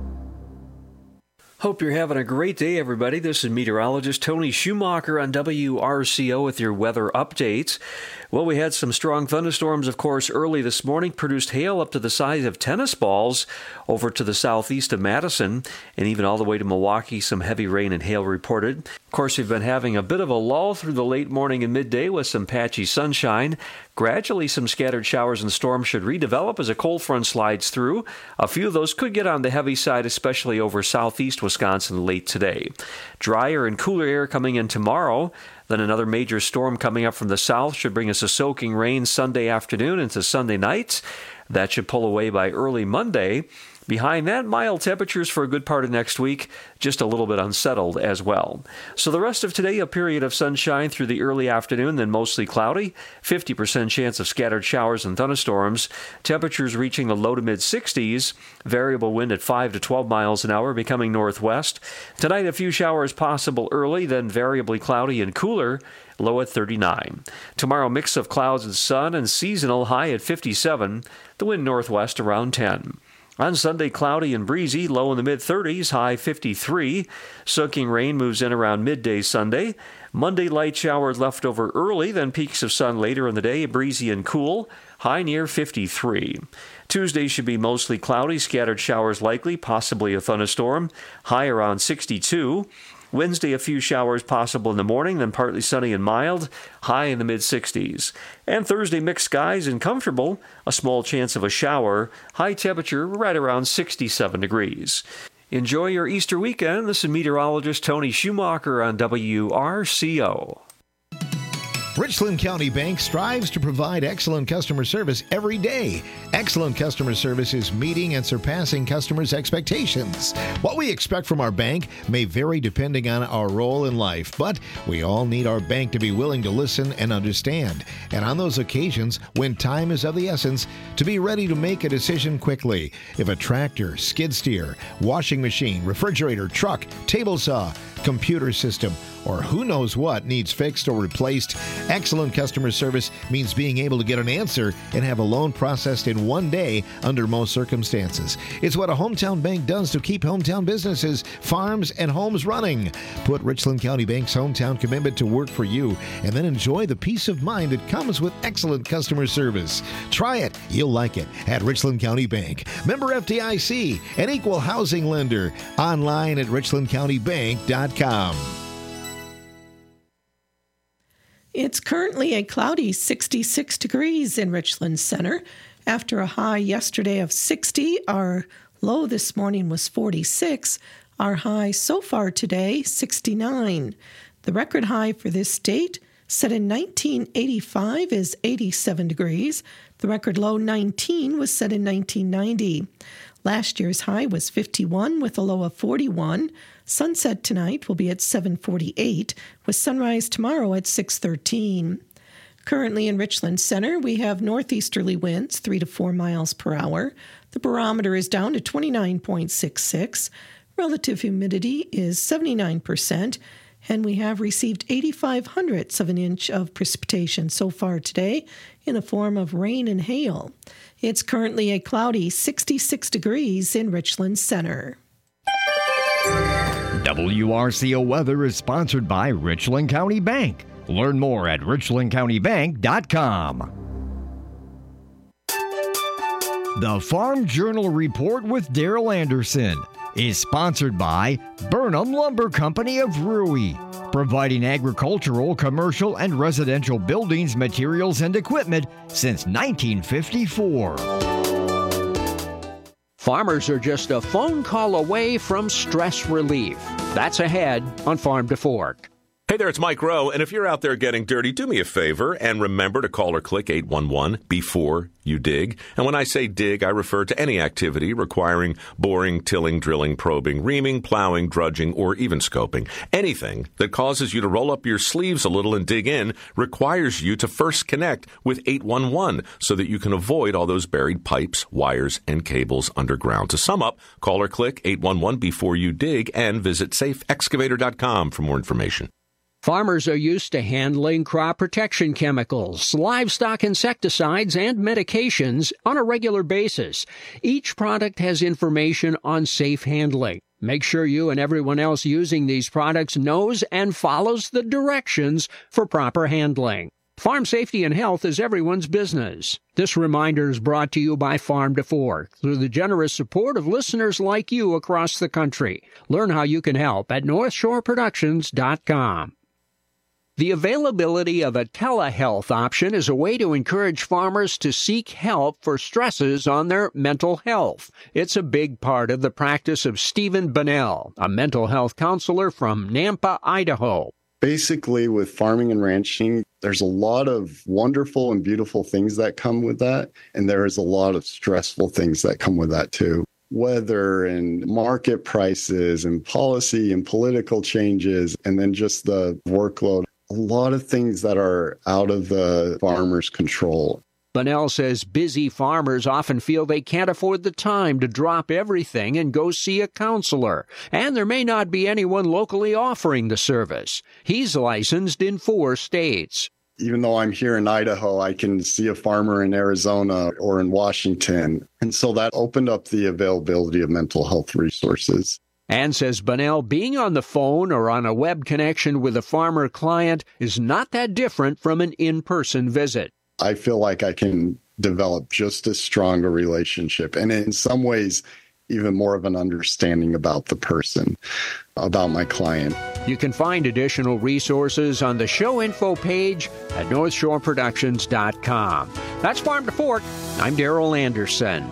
Hope you're having a great day, everybody. This is meteorologist Tony Schumacher on WRCO with your weather updates. Well, we had some strong thunderstorms, of course, early this morning, produced hail up to the size of tennis balls over to the southeast of Madison, and even all the way to Milwaukee, some heavy rain and hail reported. Of course, we've been having a bit of a lull through the late morning and midday with some patchy sunshine. Gradually, some scattered showers and storms should redevelop as a cold front slides through. A few of those could get on the heavy side, especially over southeast Wisconsin late today. Drier and cooler air coming in tomorrow. Then another major storm coming up from the south should bring us a soaking rain Sunday afternoon into Sunday night. That should pull away by early Monday. Behind that, mild temperatures for a good part of next week, just a little bit unsettled as well. So the rest of today, a period of sunshine through the early afternoon, then mostly cloudy, 50% chance of scattered showers and thunderstorms, temperatures reaching the low to mid-60s, variable wind at 5 to 12 miles an hour, becoming northwest. Tonight, a few showers possible early, then variably cloudy and cooler, low at 39. Tomorrow, mix of clouds and sun and seasonal, high at 57, the wind northwest around 10. On Sunday, cloudy and breezy, low in the mid-30s, high 53. Soaking rain moves in around midday Sunday. Monday, light showers left over early, then peaks of sun later in the day, breezy and cool, high near 53. Tuesday should be mostly cloudy, scattered showers likely, possibly a thunderstorm, high around 62. Wednesday, a few showers possible in the morning, then partly sunny and mild, high in the mid-60s. And Thursday, mixed skies and comfortable, a small chance of a shower, high temperature right around 67 degrees. Enjoy your Easter weekend. This is meteorologist Tony Schumacher on WRCO. Richland County Bank strives to provide excellent customer service every day. Excellent customer service is meeting and surpassing customers' expectations. What we expect from our bank may vary depending on our role in life, but we all need our bank to be willing to listen and understand. And on those occasions, when time is of the essence, to be ready to make a decision quickly. If a tractor, skid steer, washing machine, refrigerator, truck, table saw, computer system, or who knows what needs fixed or replaced, excellent customer service means being able to get an answer and have a loan processed in one day under most circumstances. It's what a hometown bank does to keep hometown businesses, farms, and homes running. Put Richland County Bank's hometown commitment to work for you and then enjoy the peace of mind that comes with excellent customer service. Try it. You'll like it at Richland County Bank. Member FDIC, an equal housing lender. Online at richlandcountybank.com. It's currently a cloudy 66 degrees in Richland Center. After a high yesterday of 60, our low this morning was 46. Our high so far today, 69. The record high for this date, set in 1985, is 87 degrees. The record low, 19, was set in 1990. Last year's high was 51 with a low of 41. Sunset tonight will be at 7:48, with sunrise tomorrow at 6:13. Currently in Richland Center, we have northeasterly winds 3 to 4 miles per hour. The barometer is down to 29.66. Relative humidity is 79%, and we have received 0.85 of an inch of precipitation so far today in the form of rain and hail. It's currently a cloudy 66 degrees in Richland Center. WRCO Weather is sponsored by Richland County Bank. Learn more at richlandcountybank.com. The Farm Journal Report with Daryl Anderson is sponsored by Burnham Lumber Company of Rui, providing agricultural, commercial, and residential buildings, materials, and equipment since 1954. Farmers are just a phone call away from stress relief. That's ahead on Farm to Fork. Hey there, it's Mike Rowe, and if you're out there getting dirty, do me a favor and remember to call or click 811 before you dig. And when I say dig, I refer to any activity requiring boring, tilling, drilling, probing, reaming, plowing, drudging, or even scoping. Anything that causes you to roll up your sleeves a little and dig in requires you to first connect with 811 so that you can avoid all those buried pipes, wires, and cables underground. To sum up, call or click 811 before you dig and visit safeexcavator.com for more information. Farmers are used to handling crop protection chemicals, livestock insecticides, and medications on a regular basis. Each product has information on safe handling. Make sure you and everyone else using these products knows and follows the directions for proper handling. Farm safety and health is everyone's business. This reminder is brought to you by Farm to Fork through the generous support of listeners like you across the country. Learn how you can help at NorthshoreProductions.com. The availability of a telehealth option is a way to encourage farmers to seek help for stresses on their mental health. It's a big part of the practice of Stephen Bunnell, a mental health counselor from Nampa, Idaho. Basically, with farming and ranching, there's a lot of wonderful and beautiful things that come with that, and there is a lot of stressful things that come with that too. Weather and market prices and policy and political changes, and then just the workload. A lot of things that are out of the farmer's control. Bunnell says busy farmers often feel they can't afford the time to drop everything and go see a counselor, and there may not be anyone locally offering the service. He's licensed in 4 states. Even though I'm here in Idaho, I can see a farmer in Arizona or in Washington. And so that opened up the availability of mental health resources. And says Bunnell, being on the phone or on a web connection with a farmer client is not that different from an in-person visit. I feel like I can develop just as strong a relationship, and in some ways, even more of an understanding about the person, about my client. You can find additional resources on the show info page at NorthshoreProductions.com. That's Farm to Fork. I'm Daryl Anderson.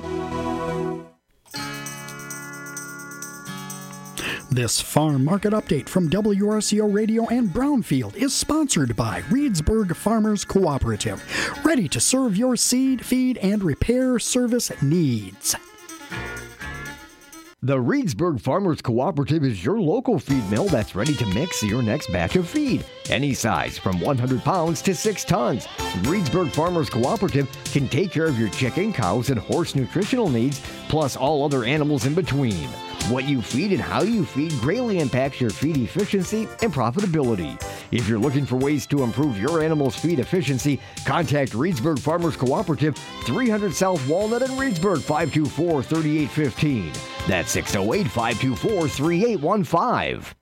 This farm market update from WRCO Radio and Brownfield is sponsored by Reedsburg Farmers Cooperative, ready to serve your seed, feed, and repair service needs. The Reedsburg Farmers Cooperative is your local feed mill that's ready to mix your next batch of feed. Any size from 100 pounds to 6 tons. Reedsburg Farmers Cooperative can take care of your chicken, cows, and horse nutritional needs, plus all other animals in between. What you feed and how you feed greatly impacts your feed efficiency and profitability. If you're looking for ways to improve your animal's feed efficiency, contact Reedsburg Farmers Cooperative, 300 South Walnut in Reedsburg, 524-3815. That's 608-524-3815.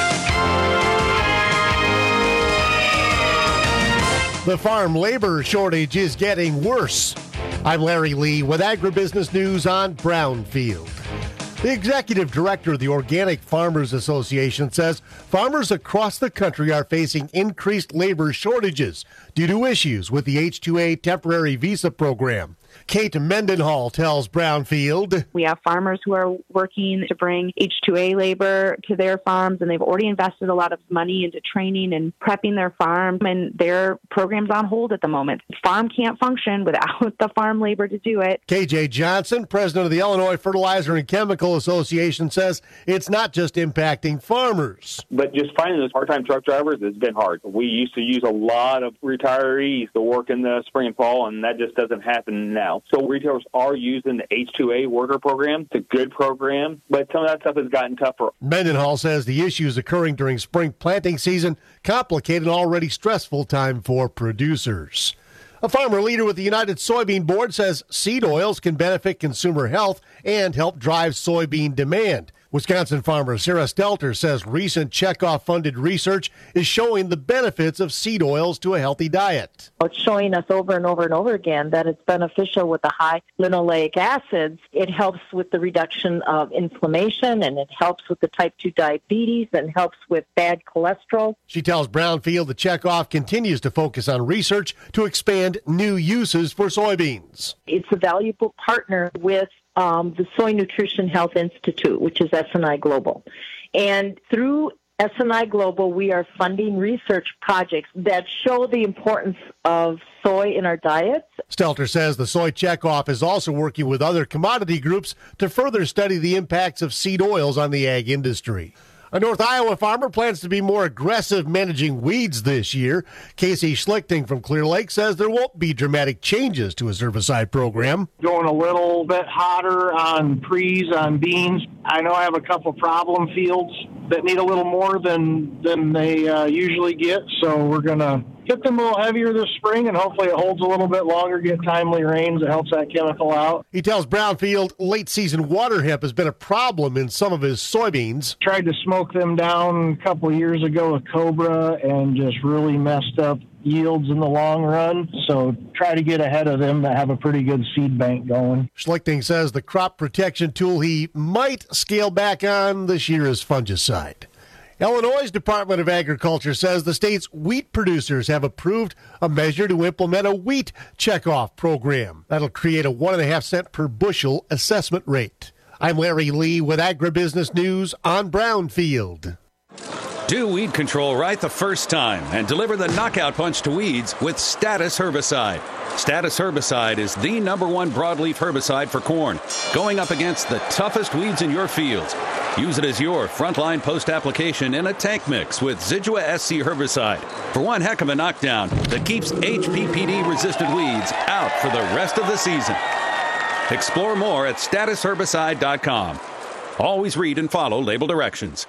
The farm labor shortage is getting worse. I'm Larry Lee with Agribusiness News on Brownfield. The executive director of the Organic Farmers Association says farmers across the country are facing increased labor shortages due to issues with the H-2A temporary visa program. Kate Mendenhall tells Brownfield. We have farmers who are working to bring H-2A labor to their farms, and they've already invested a lot of money into training and prepping their farm, and their program's on hold at the moment. The farm can't function without the farm labor to do it. KJ Johnson, president of the Illinois Fertilizer and Chemical Association, says it's not just impacting farmers. But just finding those part-time truck drivers has been hard. We used to use a lot of retirees to work in the spring and fall, and that just doesn't happen now. now. So retailers are using the H2A worker program. It's a good program, but some of that stuff has gotten tougher. Mendenhall says the issues occurring during spring planting season complicate an already stressful time for producers. A farmer leader with the United Soybean Board says seed oils can benefit consumer health and help drive soybean demand. Wisconsin farmer Sarah Stelter says recent Chekhov-funded research is showing the benefits of seed oils to a healthy diet. It's showing us over and over and over again that it's beneficial with the high linoleic acids. It helps with the reduction of inflammation, and it helps with the type 2 diabetes, and helps with bad cholesterol. She tells Brownfield that Chekhov continues to focus on research to expand new uses for soybeans. It's a valuable partner with the Soy Nutrition Health Institute, which is SNI Global. And through SNI Global, we are funding research projects that show the importance of soy in our diets. Stelter says the Soy Chekhov is also working with other commodity groups to further study the impacts of seed oils on the ag industry. A North Iowa farmer plans to be more aggressive managing weeds this year. Casey Schlichting from Clear Lake says there won't be dramatic changes to his herbicide program. Going a little bit hotter on pre's, on beans. I know I have a couple problem fields that need a little more than they usually get, so we're going to get them a little heavier this spring, and hopefully it holds a little bit longer, get timely rains that helps that chemical out. He tells Brownfield late-season water hemp has been a problem in some of his soybeans. Tried to smoke them down a couple of years ago with Cobra and just really messed up yields in the long run, so try to get ahead of them to have a pretty good seed bank going. Schlichting says the crop protection tool he might scale back on this year is fungicide. Illinois' Department of Agriculture says the state's wheat producers have approved a measure to implement a wheat checkoff program. That'll create a 1.5 cent per bushel assessment rate. I'm Larry Lee with Agribusiness News on Brownfield. Do weed control right the first time and deliver the knockout punch to weeds with Status Herbicide. Status Herbicide is the #1 broadleaf herbicide for corn, going up against the toughest weeds in your fields. Use it as your frontline post application in a tank mix with Zidua SC herbicide for one heck of a knockdown that keeps HPPD-resistant weeds out for the rest of the season. Explore more at statusherbicide.com. Always read and follow label directions.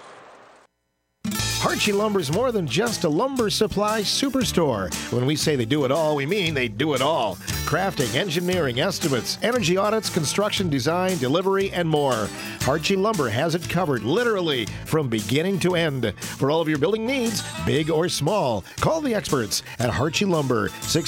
Harchie Lumber's more than just a lumber supply superstore. When we say they do it all, we mean they do it all. Crafting, engineering, estimates, energy audits, construction, design, delivery, and more. Harchie Lumber has it covered, literally, from beginning to end. For all of your building needs, big or small, call the experts at Harchie Lumber,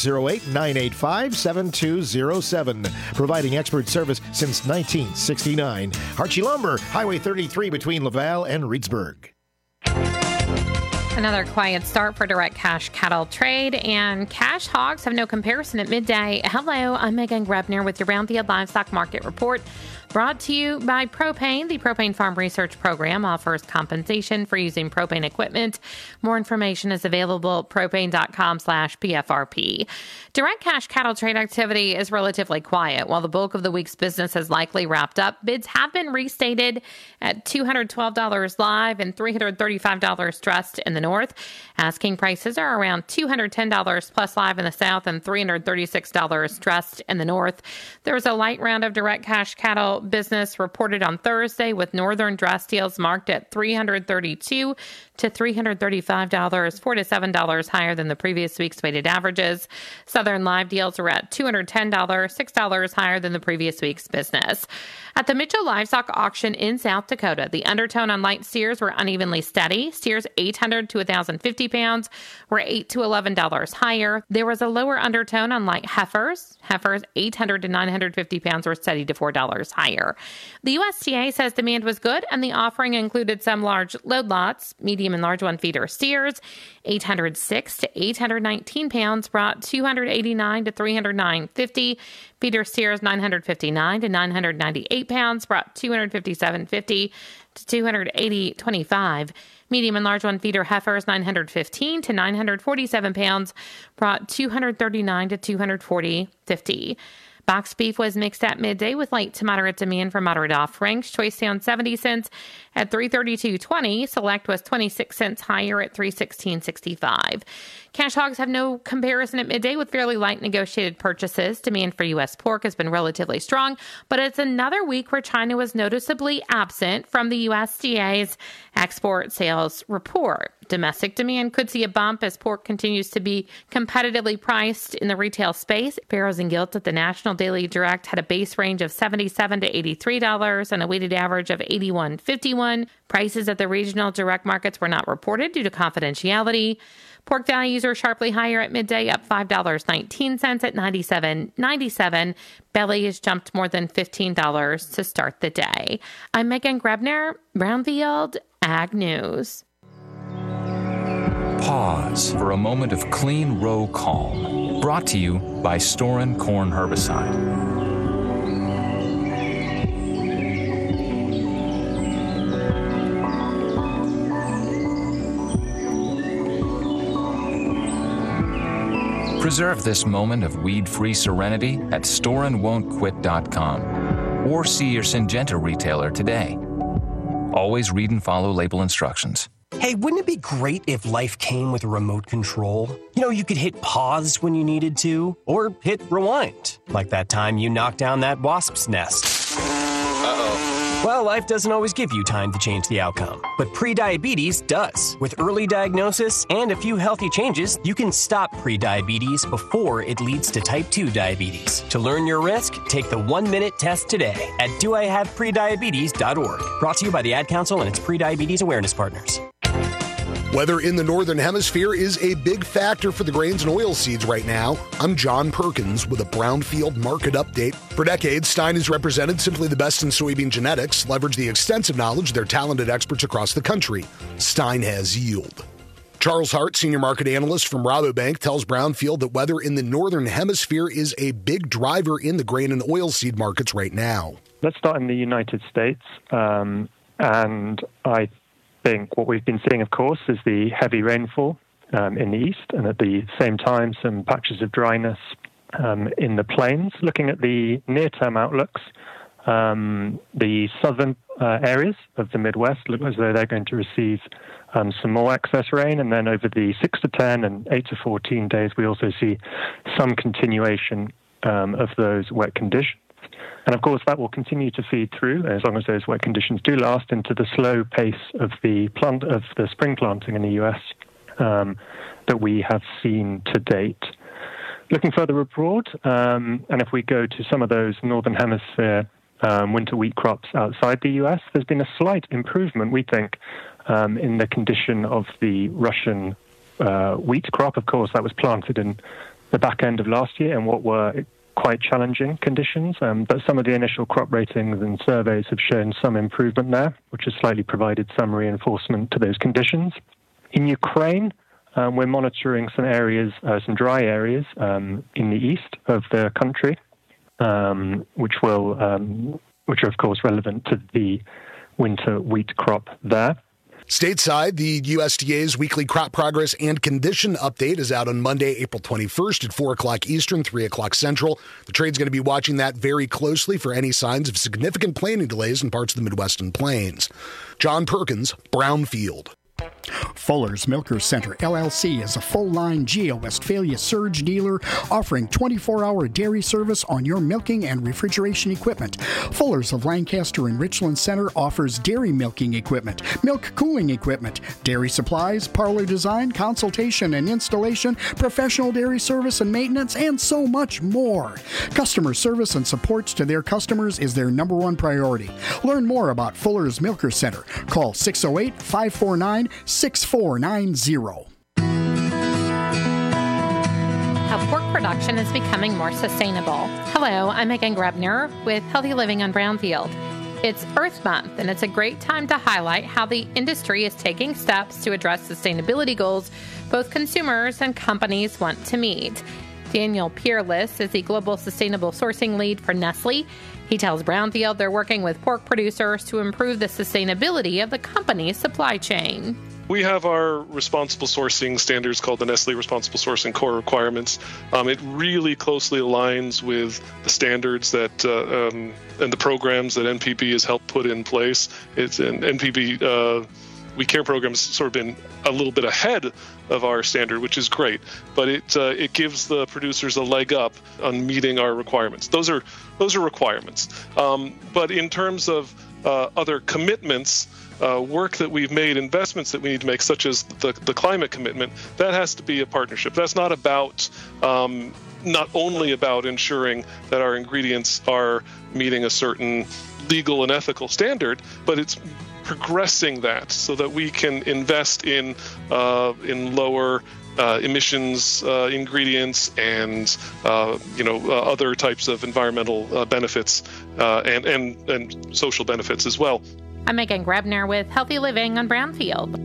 608-985-7207. Providing expert service since 1969. Harchie Lumber, Highway 33 between Laval and Reedsburg. Another quiet start for direct cash cattle trade, and cash hogs have no comparison at midday. Hello, I'm Megan Grebner with your Brownfield Livestock Market Report. Brought to you by Propane. The Propane Farm Research Program offers compensation for using propane equipment. More information is available at propane.com/PFRP. Direct cash cattle trade activity is relatively quiet. While the bulk of the week's business has likely wrapped up, bids have been restated at $212 live and $335 dressed in the north. Asking prices are around $210 plus live in the south and $336 dressed in the north. There was a light round of direct cash cattle business reported on Thursday, with northern dress deals marked at $332 to $335, $4 to $7 higher than the previous week's weighted averages. Southern live deals were at $210, $6 higher than the previous week's business. At the Mitchell Livestock Auction in South Dakota, the undertone on light steers were unevenly steady. Steers 800 to 1,050 pounds were $8 to $11 higher. There was a lower undertone on light heifers. Heifers 800 to 950 pounds were steady to $4 higher. The USDA says demand was good, and the offering included some large load lots. Medium and large one feeder steers 806 to 819 pounds brought 289 to 309.50. Feeder steers 959 to 998 pounds brought 257.50 to 280.25. Medium and large one feeder heifers 915 to 947 pounds brought 239 to 240.50. Boxed beef was mixed at midday with light to moderate demand for moderate offerings. Choice down 70 cents at $332.20. Select was 26 cents higher at $316.65. Cash hogs have no comparison at midday with fairly light negotiated purchases. Demand for U.S. pork has been relatively strong, but it's another week where China was noticeably absent from the USDA's export sales report. Domestic demand could see a bump as pork continues to be competitively priced in the retail space. Barrows and Gilt at the National Daily Direct had a base range of $77 to $83 and a weighted average of $81.51. Prices at the regional direct markets were not reported due to confidentiality. Pork values are sharply higher at midday, up $5.19 at $97.97. Belly has jumped more than $15 to start the day. I'm Megan Grebner, Brownfield Ag News. Pause for a moment of clean row calm. Brought to you by Storen Corn Herbicide. Preserve this moment of weed-free serenity at storeandwon'tquit.com or see your Syngenta retailer today. Always read and follow label instructions. Hey, wouldn't it be great if life came with a remote control? You know, you could hit pause when you needed to, or hit rewind, like that time you knocked down that wasp's nest. Uh-oh. Well, life doesn't always give you time to change the outcome, but prediabetes does. With early diagnosis and a few healthy changes, you can stop prediabetes before it leads to type 2 diabetes. To learn your risk, take the 1-minute test today at doihaveprediabetes.org. Brought to you by the Ad Council and its prediabetes awareness partners. Weather in the Northern Hemisphere is a big factor for the grains and oilseeds right now. I'm John Perkins with a Brownfield market update. For decades, Stein has represented simply the best in soybean genetics, leveraged the extensive knowledge of their talented experts across the country. Stein has yield. Charles Hart, senior market analyst from Rabobank, tells Brownfield that weather in the Northern Hemisphere is a big driver in the grain and oilseed markets right now. Let's start in the United States, and I think what we've been seeing, of course, is the heavy rainfall in the east, and at the same time, some patches of dryness in the plains. Looking at the near-term outlooks, the southern areas of the Midwest look as though they're going to receive some more excess rain, and then over the 6 to 10 and 8 to 14 days, we also see some continuation of those wet conditions. And of course, that will continue to feed through, as long as those wet conditions do last, into the slow pace of the spring planting in the U.S. That we have seen to date. Looking further abroad, and if we go to some of those Northern Hemisphere winter wheat crops outside the U.S., there's been a slight improvement, we think, in the condition of the Russian wheat crop. Of course, that was planted in the back end of last year, and what were quite challenging conditions, but some of the initial crop ratings and surveys have shown some improvement there, which has slightly provided some reinforcement to those conditions. In Ukraine, we're monitoring some areas, some dry areas in the east of the country, which are of course relevant to the winter wheat crop there. Stateside, the USDA's weekly crop progress and condition update is out on Monday, April 21st at 4 o'clock Eastern, 3 o'clock Central. The trade's going to be watching that very closely for any signs of significant planting delays in parts of the Midwestern plains. John Perkins, Brownfield. Fuller's Milker Center, LLC is a full-line GEO Westphalia surge dealer offering 24-hour dairy service on your milking and refrigeration equipment. Fuller's of Lancaster and Richland Center offers dairy milking equipment, milk cooling equipment, dairy supplies, parlor design, consultation and installation, professional dairy service and maintenance, and so much more. Customer service and support to their customers is their number one priority. Learn more about Fuller's Milker Center. Call 608-549-6490. How pork production is becoming more sustainable. Hello, I'm Megan Grebner with Healthy Living on Brownfield. It's Earth Month, and it's a great time to highlight how the industry is taking steps to address sustainability goals both consumers and companies want to meet. Daniel Peerless is the Global Sustainable Sourcing Lead for Nestle. He tells Brownfield they're working with pork producers to improve the sustainability of the company's supply chain. We have our responsible sourcing standards called the Nestle Responsible Sourcing Core Requirements. It really closely aligns with the standards that and the programs that NPB has helped put in place. It's an NPB We Care program has sort of been a little bit ahead of our standard, which is great, but it gives the producers a leg up on meeting our requirements. Those are requirements. But in terms of other commitments, work that we've made, investments that we need to make, such as the climate commitment, that has to be a partnership. That's not about not only about ensuring that our ingredients are meeting a certain legal and ethical standard, but it's progressing that so that we can invest in lower emissions ingredients and other types of environmental benefits and social benefits as well. I'm Megan Grebner with Healthy Living on Brownfield.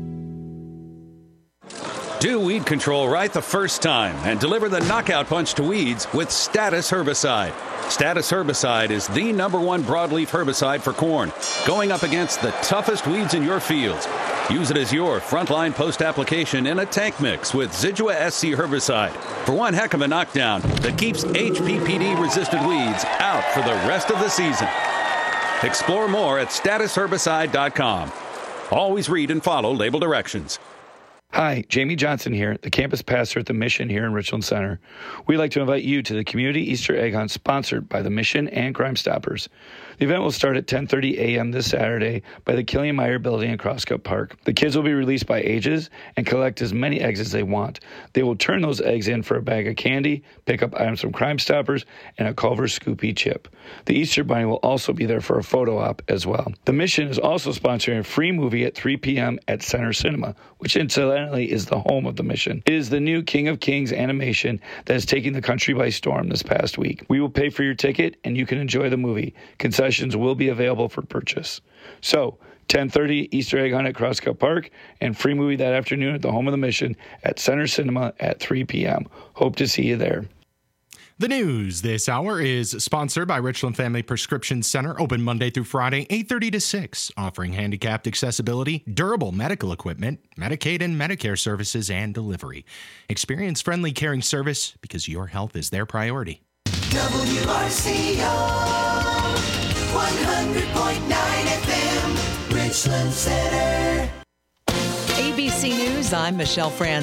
Do weed control right the first time and deliver the knockout punch to weeds with Status Herbicide. Status Herbicide is the #1 broadleaf herbicide for corn, going up against the toughest weeds in your fields. Use it as your frontline post-application in a tank mix with Zidua SC herbicide for one heck of a knockdown that keeps HPPD-resistant weeds out for the rest of the season. Explore more at statusherbicide.com. Always read and follow label directions. Hi, Jamie Johnson here, the campus pastor at the Mission here in Richland Center. We'd like to invite you to the Community Easter Egg Hunt sponsored by the Mission and Crime Stoppers. The event will start at 10:30 a.m. this Saturday by the Killian Meyer Building in Crosscut Park. The kids will be released by ages and collect as many eggs as they want. They will turn those eggs in for a bag of candy, pick up items from Crime Stoppers, and a Culver Scoopy chip. The Easter Bunny will also be there for a photo op as well. The Mission is also sponsoring a free movie at 3 p.m. at Center Cinema, which incidentally is the home of the Mission. It is the new King of Kings animation that is taking the country by storm this past week. We will pay for your ticket and you can enjoy the movie. Concessions will be available for purchase. So, 10:30 Easter Egg Hunt at Crosscut Park and free movie that afternoon at the home of the Mission at Center Cinema at 3 p.m. Hope to see you there. The news this hour is sponsored by Richland Family Prescription Center, open Monday through Friday, 8:30 to 6, offering handicapped accessibility, durable medical equipment, Medicaid and Medicare services, and delivery. Experience friendly, caring service because your health is their priority. WRCO 100.9 FM, Richland Center. ABC News, I'm Michelle Franz.